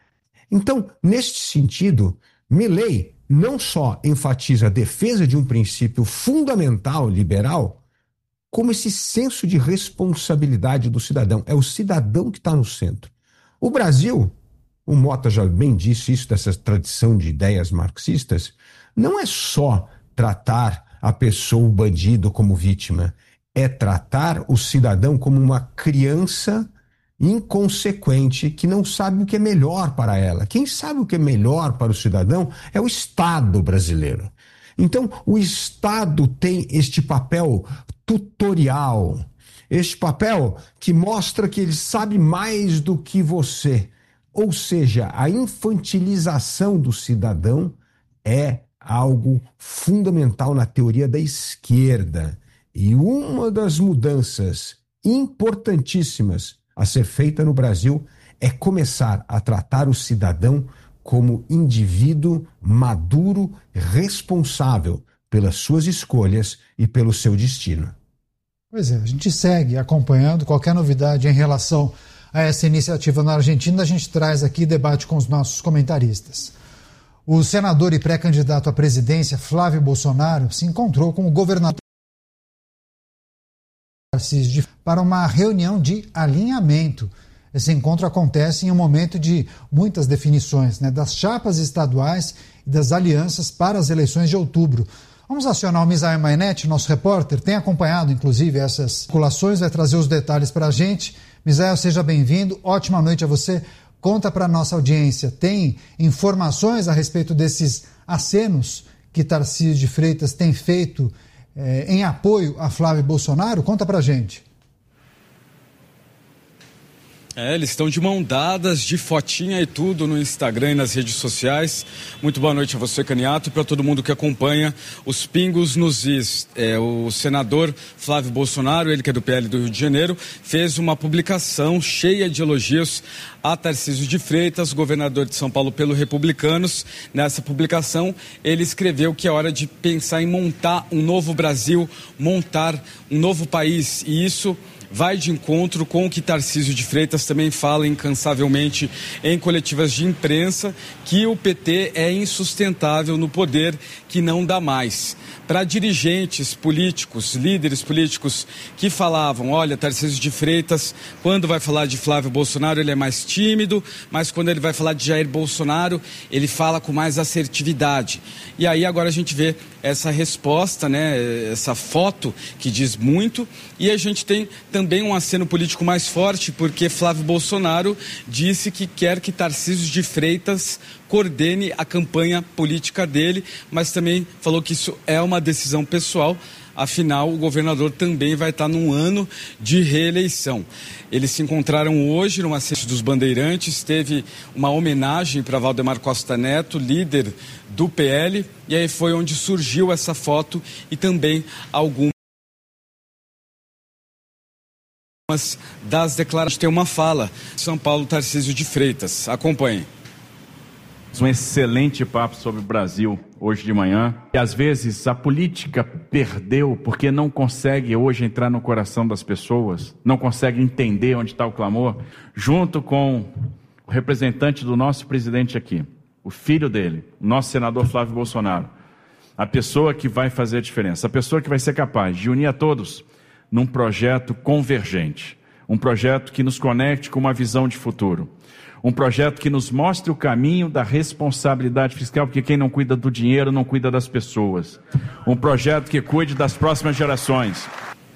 Então, neste sentido, Milei não só enfatiza a defesa de um princípio fundamental liberal, como esse senso de responsabilidade do cidadão. É o cidadão que está no centro. O Brasil, o Mota já bem disse isso, dessa tradição de ideias marxistas, não é só tratar a pessoa, o bandido, como vítima, é tratar o cidadão como uma criança inconsequente que não sabe o que é melhor para ela. Quem sabe o que é melhor para o cidadão é o Estado brasileiro. Então, o Estado tem este papel tutorial, este papel que mostra que ele sabe mais do que você. Ou seja, a infantilização do cidadão é algo fundamental na teoria da esquerda. E uma das mudanças importantíssimas a ser feita no Brasil é começar a tratar o cidadão como indivíduo maduro, responsável pelas suas escolhas e pelo seu destino. Pois é, a gente segue acompanhando qualquer novidade em relação a essa iniciativa na Argentina, a gente traz aqui e debate com os nossos comentaristas. O senador e pré-candidato à presidência, Flávio Bolsonaro, se encontrou com o governador para uma reunião de alinhamento. Esse encontro acontece em um momento de muitas definições, né, das chapas estaduais e das alianças para as eleições de outubro. Vamos acionar o Misael Mainetti, nosso repórter, tem acompanhado inclusive essas circulações, vai trazer os detalhes para a gente. Misael, seja bem-vindo, ótima noite a você. Conta para a nossa audiência, tem informações a respeito desses acenos que Tarcísio de Freitas tem feito eh, em apoio a Flávio Bolsonaro? Conta para a gente. É, eles estão de mão dadas, de fotinha e tudo no Instagram e nas redes sociais. Muito boa noite a você, Caniato, e para todo mundo que acompanha os Pingos nos Is. É, o senador Flávio Bolsonaro, ele que é do P L do Rio de Janeiro, fez uma publicação cheia de elogios a Tarcísio de Freitas, governador de São Paulo pelo Republicanos. Nessa publicação, ele escreveu que é hora de pensar em montar um novo Brasil, montar um novo país, e isso vai de encontro com o que Tarcísio de Freitas também fala incansavelmente em coletivas de imprensa, que o P T é insustentável no poder, que não dá mais. Para dirigentes políticos, líderes políticos que falavam, olha, Tarcísio de Freitas, quando vai falar de Flávio Bolsonaro, ele é mais tímido, mas quando ele vai falar de Jair Bolsonaro, ele fala com mais assertividade. E aí agora a gente vê essa resposta, né, essa foto que diz muito, e a gente tem também um aceno político mais forte, porque Flávio Bolsonaro disse que quer que Tarcísio de Freitas coordene a campanha política dele, mas também falou que isso é uma decisão pessoal, afinal o governador também vai estar num ano de reeleição. Eles se encontraram hoje numa sede dos Bandeirantes, teve uma homenagem para Valdemar Costa Neto, líder do P L, e aí foi onde surgiu essa foto e também algumas das declarações. Tem uma fala, São Paulo, Tarcísio de Freitas. Acompanhe. Um excelente papo sobre o Brasil hoje de manhã. E às vezes a política perdeu porque não consegue hoje entrar no coração das pessoas, não consegue entender onde está o clamor, junto com o representante do nosso presidente aqui, o filho dele, o nosso senador Flávio Bolsonaro, a pessoa que vai fazer a diferença, a pessoa que vai ser capaz de unir a todos num projeto convergente, um projeto que nos conecte com uma visão de futuro. Um projeto que nos mostre o caminho da responsabilidade fiscal, porque quem não cuida do dinheiro não cuida das pessoas. Um projeto que cuide das próximas gerações.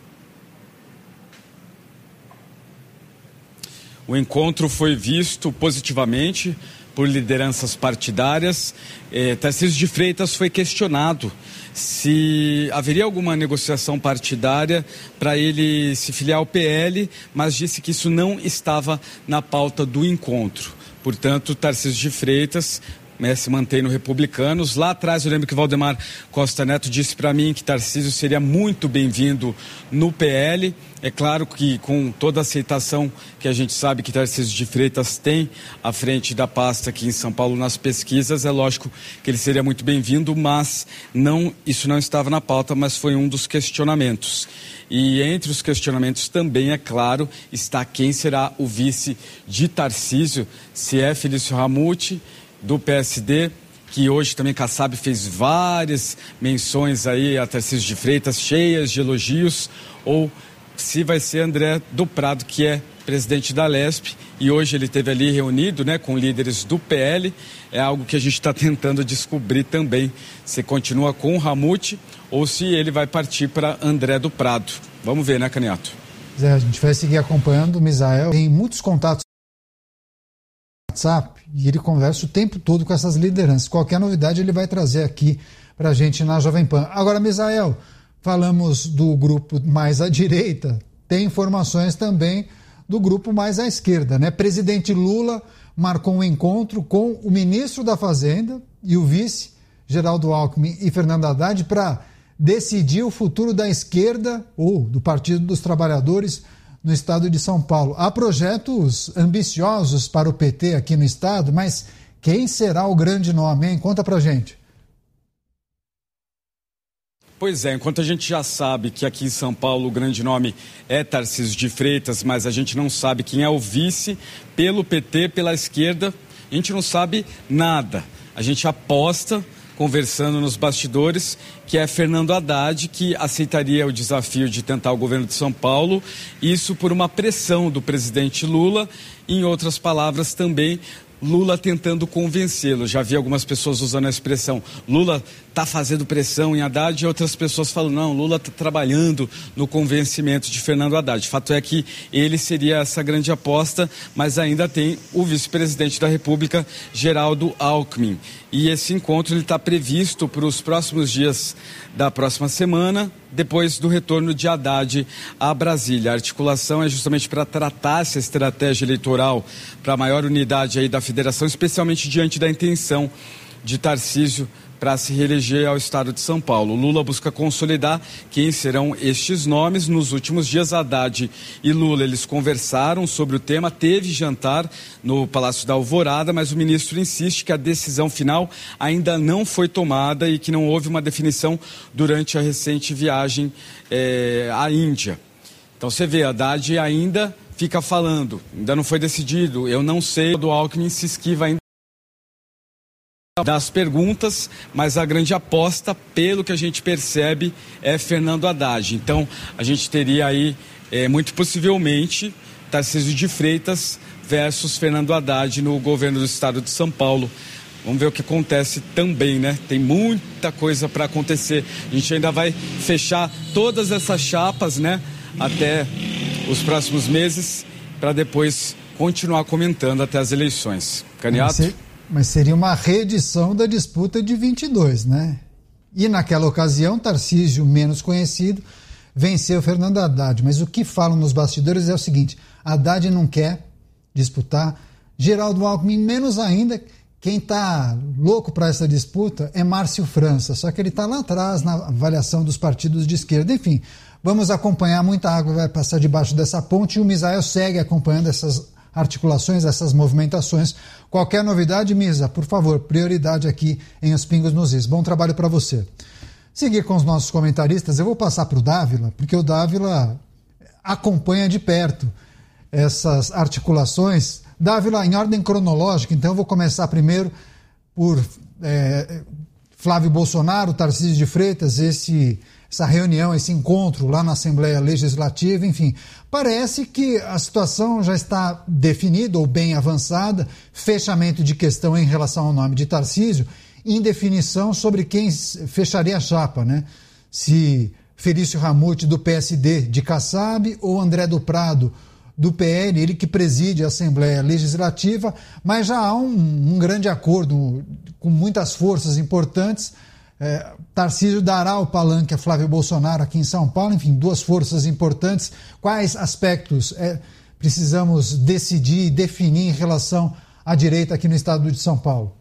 O encontro foi visto positivamente por lideranças partidárias. Eh, Tarcísio de Freitas foi questionado se haveria alguma negociação partidária para ele se filiar ao P L, mas disse que isso não estava na pauta do encontro. Portanto, Tarcísio de Freitas, né, se mantém no Republicanos. Lá atrás eu lembro que Valdemar Costa Neto disse para mim que Tarcísio seria muito bem-vindo no P L. É claro que com toda a aceitação que a gente sabe que Tarcísio de Freitas tem à frente da pasta aqui em São Paulo nas pesquisas, é lógico que ele seria muito bem-vindo, mas não, isso não estava na pauta, mas foi um dos questionamentos. E entre os questionamentos também, é claro, está quem será o vice de Tarcísio, se é Felício Ramute, do P S D, que hoje também Kassab fez várias menções aí a Tarcísio de Freitas, cheias de elogios, ou se vai ser André do Prado, que é presidente da Lesp, e hoje ele esteve ali reunido, né, com líderes do P L. É algo que a gente está tentando descobrir também, se continua com o Ramute ou se ele vai partir para André do Prado. Vamos ver, né, Caniato? Zé, a gente vai seguir acompanhando o Misael. Tem muitos contatos no WhatsApp e ele conversa o tempo todo com essas lideranças. Qualquer novidade ele vai trazer aqui para a gente na Jovem Pan. Agora, Misael, falamos do grupo mais à direita, tem informações também do grupo mais à esquerda, né? Presidente Lula marcou um encontro com o ministro da Fazenda e o vice, Geraldo Alckmin e Fernando Haddad, para decidir o futuro da esquerda ou do Partido dos Trabalhadores no estado de São Paulo. Há projetos ambiciosos para o P T aqui no estado, mas quem será o grande nome, hein? Conta pra gente. Pois é, enquanto a gente já sabe que aqui em São Paulo o grande nome é Tarcísio de Freitas, mas a gente não sabe quem é o vice pelo P T, pela esquerda, a gente não sabe nada. A gente aposta, conversando nos bastidores, que é Fernando Haddad, que aceitaria o desafio de tentar o governo de São Paulo, isso por uma pressão do presidente Lula, em outras palavras também, Lula tentando convencê-lo. Já vi algumas pessoas usando a expressão Lula está fazendo pressão em Haddad, e outras pessoas falam, não, Lula está trabalhando no convencimento de Fernando Haddad. Fato é que ele seria essa grande aposta, mas ainda tem o vice-presidente da República, Geraldo Alckmin. E esse encontro está previsto para os próximos dias da próxima semana, depois do retorno de Haddad a Brasília. A articulação é justamente para tratar essa estratégia eleitoral para a maior unidade aí da federação, especialmente diante da intenção de Tarcísio para se reeleger ao estado de São Paulo. Lula busca consolidar quem serão estes nomes. Nos últimos dias, Haddad e Lula, eles conversaram sobre o tema, teve jantar no Palácio da Alvorada, mas o ministro insiste que a decisão final ainda não foi tomada e que não houve uma definição durante a recente viagem eh, à Índia. Então você vê, Haddad ainda fica falando, ainda não foi decidido, eu não sei, do Alckmin se esquiva ainda das perguntas, mas a grande aposta, pelo que a gente percebe, é Fernando Haddad. Então, a gente teria aí, é, muito possivelmente, Tarcísio de Freitas versus Fernando Haddad no governo do estado de São Paulo. Vamos ver o que acontece também, né? Tem muita coisa para acontecer. A gente ainda vai fechar todas essas chapas, né? Até os próximos meses, para depois continuar comentando até as eleições. Caniato? Mas seria uma reedição da disputa de vinte e dois, né? E naquela ocasião, Tarcísio, menos conhecido, venceu Fernando Haddad. Mas o que falam nos bastidores é o seguinte: Haddad não quer disputar, Geraldo Alckmin menos ainda. Quem está louco para essa disputa é Márcio França, só que ele está lá atrás na avaliação dos partidos de esquerda. Enfim, vamos acompanhar, muita água vai passar debaixo dessa ponte e o Misael segue acompanhando essas articulações, essas movimentações. Qualquer novidade, Misa, por favor, prioridade aqui em Os Pingos nos Is. Bom trabalho para você. Seguir com os nossos comentaristas, eu vou passar para o Dávila, porque o Dávila acompanha de perto essas articulações. Dávila, em ordem cronológica, então eu vou começar primeiro por é, Flávio Bolsonaro, Tarcísio de Freitas, esse... essa reunião, esse encontro lá na Assembleia Legislativa, enfim, parece que a situação já está definida ou bem avançada, fechamento de questão em relação ao nome de Tarcísio, indefinição sobre quem fecharia a chapa, né? Se Felício Ramute do P S D de Kassab ou André do Prado do P L, ele que preside a Assembleia Legislativa, mas já há um, um grande acordo com muitas forças importantes. É, Tarcísio dará o palanque a Flávio Bolsonaro aqui em São Paulo, enfim, duas forças importantes. Quais aspectos é, precisamos decidir e definir em relação à direita aqui no estado de São Paulo?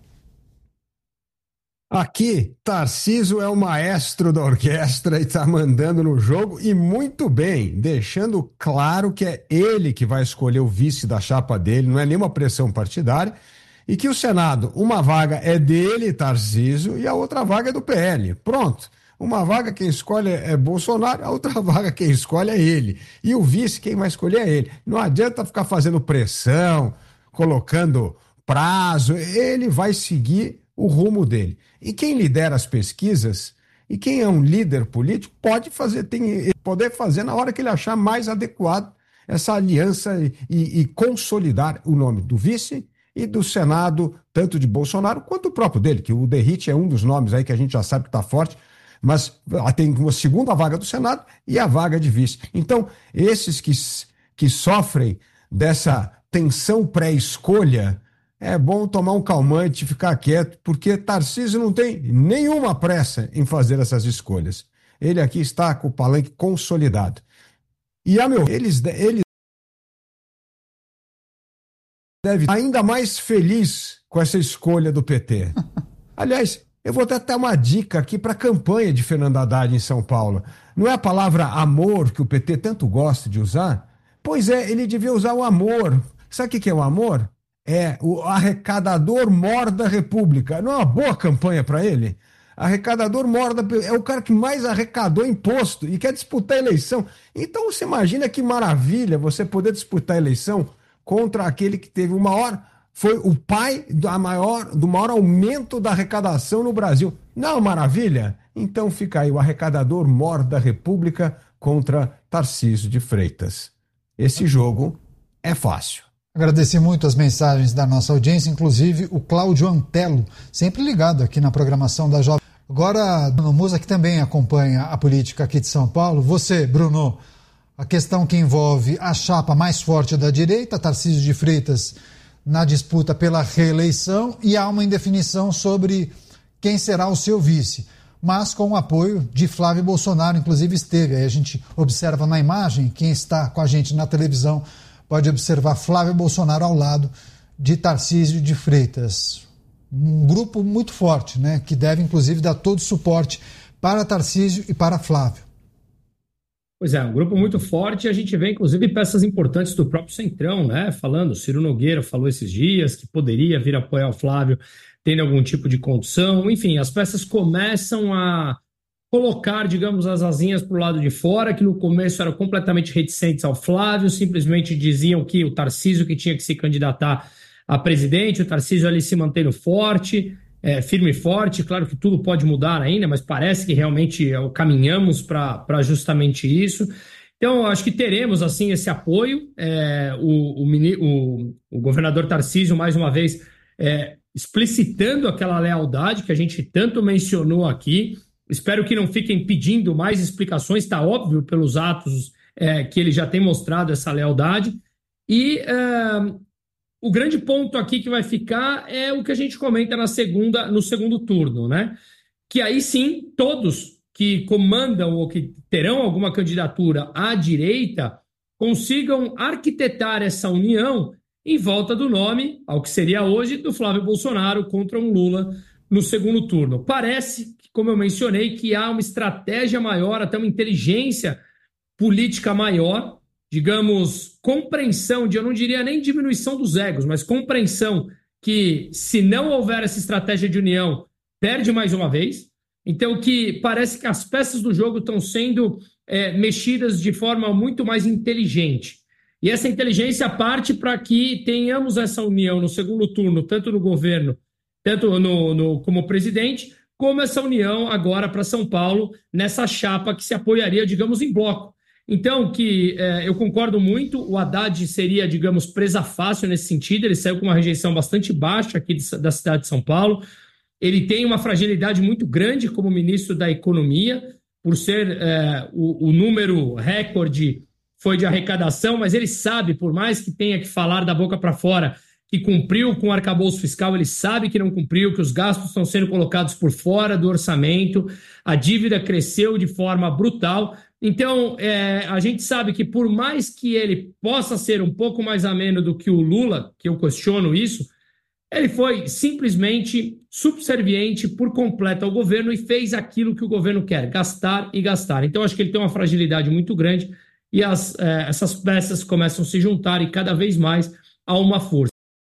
Aqui, Tarcísio é o maestro da orquestra e está mandando no jogo, e muito bem, deixando claro que é ele que vai escolher o vice da chapa dele, não é nenhuma pressão partidária. E que o Senado, uma vaga é dele, Tarcísio, e a outra vaga é do P L. Pronto. Uma vaga quem escolhe é Bolsonaro, a outra vaga quem escolhe é ele. E o vice quem vai escolher é ele. Não adianta ficar fazendo pressão, colocando prazo. Ele vai seguir o rumo dele. E quem lidera as pesquisas, e quem é um líder político, pode fazer, tem poder fazer na hora que ele achar mais adequado essa aliança e, e, e consolidar o nome do vice e do Senado, tanto de Bolsonaro quanto o próprio dele, que o Derrite é um dos nomes aí que a gente já sabe que está forte, mas tem uma segunda vaga do Senado e a vaga de vice. Então, esses que, que sofrem dessa tensão pré-escolha, é bom tomar um calmante, ficar quieto, porque Tarcísio não tem nenhuma pressa em fazer essas escolhas. Ele aqui está com o palanque consolidado. E, a meu ver, eles... eles deve estar ainda mais feliz com essa escolha do P T. Aliás, eu vou dar até uma dica aqui para a campanha de Fernando Haddad em São Paulo. Não é a palavra amor que o P T tanto gosta de usar? Pois é, ele devia usar o amor. Sabe o que é o amor? É o arrecadador mor da República. Não é uma boa campanha para ele? Arrecadador mor da... é o cara que mais arrecadou imposto e quer disputar a eleição. Então você imagina que maravilha você poder disputar a eleição contra aquele que teve o maior, foi o pai da maior, do maior aumento da arrecadação no Brasil. Não, maravilha? Então fica aí o arrecadador mor da República contra Tarcísio de Freitas. Esse jogo é fácil. Agradecer muito as mensagens da nossa audiência, inclusive o Cláudio Antelo, sempre ligado aqui na programação da Jovem. Agora, Bruno Musa, que também acompanha a política aqui de São Paulo. Você, Bruno, a questão que envolve a chapa mais forte da direita, Tarcísio de Freitas, na disputa pela reeleição, e há uma indefinição sobre quem será o seu vice. mas com o apoio de Flávio Bolsonaro, inclusive esteve. Aí a gente observa na imagem, quem está com a gente na televisão pode observar Flávio Bolsonaro ao lado de Tarcísio de Freitas. Um grupo muito forte, né, que deve inclusive dar todo o suporte para Tarcísio e para Flávio. Pois é, um grupo muito forte, e a gente vê inclusive peças importantes do próprio Centrão, né, falando, Ciro Nogueira falou esses dias que poderia vir apoiar o Flávio tendo algum tipo de condução, enfim, as peças começam a colocar, digamos, as asinhas para o lado de fora, que no começo eram completamente reticentes ao Flávio, simplesmente diziam que o Tarcísio que tinha que se candidatar a presidente, o Tarcísio ali se mantendo forte, é, firme e forte, claro que tudo pode mudar ainda, mas parece que realmente é, caminhamos para justamente isso. Então, acho que teremos, assim, esse apoio, é, o, o, o, o governador Tarcísio, mais uma vez, é, explicitando aquela lealdade que a gente tanto mencionou aqui. Espero que não fiquem pedindo mais explicações, está óbvio pelos atos é, que ele já tem mostrado essa lealdade. E é, o grande ponto aqui que vai ficar é o que a gente comenta na segunda, no segundo turno, né? Que aí sim, todos que comandam ou que terão alguma candidatura à direita consigam arquitetar essa união em volta do nome, ao que seria hoje, do Flávio Bolsonaro contra um Lula no segundo turno. Parece, como eu mencionei, que há uma estratégia maior, até uma inteligência política maior, digamos, compreensão de, eu não diria nem diminuição dos egos, mas compreensão que, se não houver essa estratégia de união, perde mais uma vez. Então, que parece que as peças do jogo estão sendo é, mexidas de forma muito mais inteligente. E essa inteligência parte para que tenhamos essa união no segundo turno, tanto no governo, tanto no, no, como presidente, como essa união agora para São Paulo, nessa chapa que se apoiaria, digamos, em bloco. Então, que é, eu concordo muito, o Haddad seria, digamos, presa fácil nesse sentido, ele saiu com uma rejeição bastante baixa aqui de, da cidade de São Paulo, ele tem uma fragilidade muito grande como ministro da Economia, por ser é, o, o número recorde foi de arrecadação, mas ele sabe, por mais que tenha que falar da boca para fora, que cumpriu com o arcabouço fiscal, ele sabe que não cumpriu, que os gastos estão sendo colocados por fora do orçamento, a dívida cresceu de forma brutal. Então, é, a gente sabe que por mais que ele possa ser um pouco mais ameno do que o Lula, que eu questiono isso, ele foi simplesmente subserviente por completo ao governo e fez aquilo que o governo quer, gastar e gastar. Então, acho que ele tem uma fragilidade muito grande e as, eh, essas peças começam a se juntar e cada vez mais há uma força.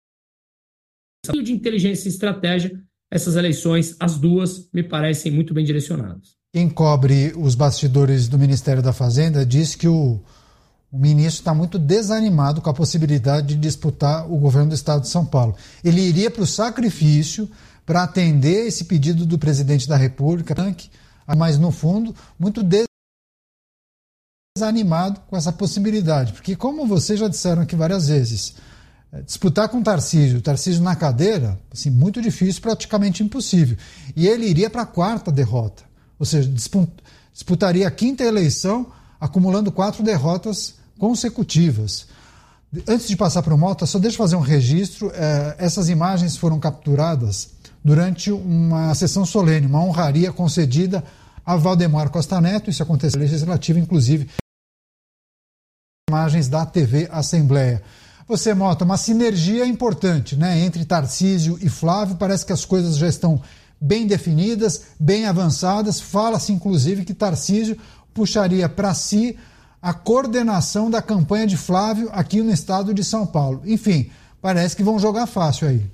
De inteligência e estratégia, essas eleições, as duas, me parecem muito bem direcionadas. Quem cobre os bastidores do Ministério da Fazenda diz que o, o ministro está muito desanimado com a possibilidade de disputar o governo do estado de São Paulo. Ele iria para o sacrifício para atender esse pedido do presidente da República, mas no fundo, muito desanimado com essa possibilidade, porque como vocês já disseram aqui várias vezes, disputar com o Tarcísio, Tarcísio na cadeira, assim, muito difícil, praticamente impossível. E ele iria para a quarta derrota, ou seja, disputaria a quinta eleição, acumulando quatro derrotas consecutivas. Antes de passar para o Mota, só deixa eu fazer um registro. É, essas imagens foram capturadas durante uma sessão solene, uma honraria concedida a Valdemar Costa Neto. Isso aconteceu no Legislativo, inclusive, imagens da T V Assembleia. Você, Mota, uma sinergia importante, né, entre Tarcísio e Flávio. Parece que as coisas já estão bem definidas, bem avançadas. Fala-se, inclusive, que Tarcísio puxaria para si a coordenação da campanha de Flávio aqui no estado de São Paulo. Enfim, parece que vão jogar fácil aí.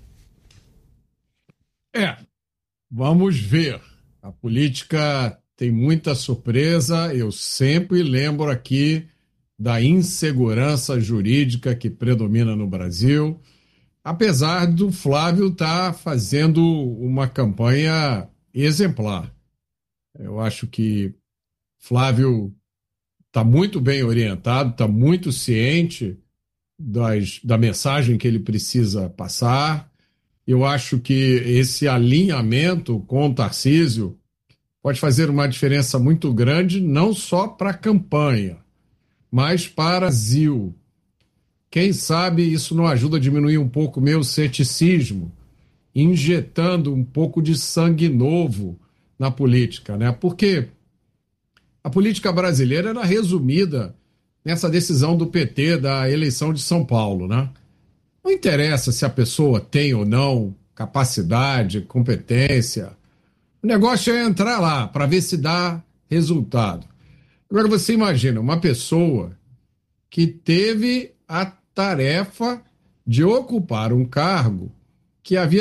É, vamos ver. A política tem muita surpresa. Eu sempre lembro aqui da insegurança jurídica que predomina no Brasil, apesar do Flávio estar fazendo uma campanha exemplar. Eu acho que Flávio está muito bem orientado, está muito ciente das, da mensagem que ele precisa passar. Eu acho que esse alinhamento com o Tarcísio pode fazer uma diferença muito grande, não só para a campanha, mas para o Brasil. Quem sabe isso não ajuda a diminuir um pouco o meu ceticismo, injetando um pouco de sangue novo na política, né? Porque a política brasileira era resumida nessa decisão do P T da eleição de São Paulo, né? Não interessa se a pessoa tem ou não capacidade, competência. O negócio é entrar lá para ver se dá resultado. Agora você imagina uma pessoa que teve a tarefa de ocupar um cargo que havia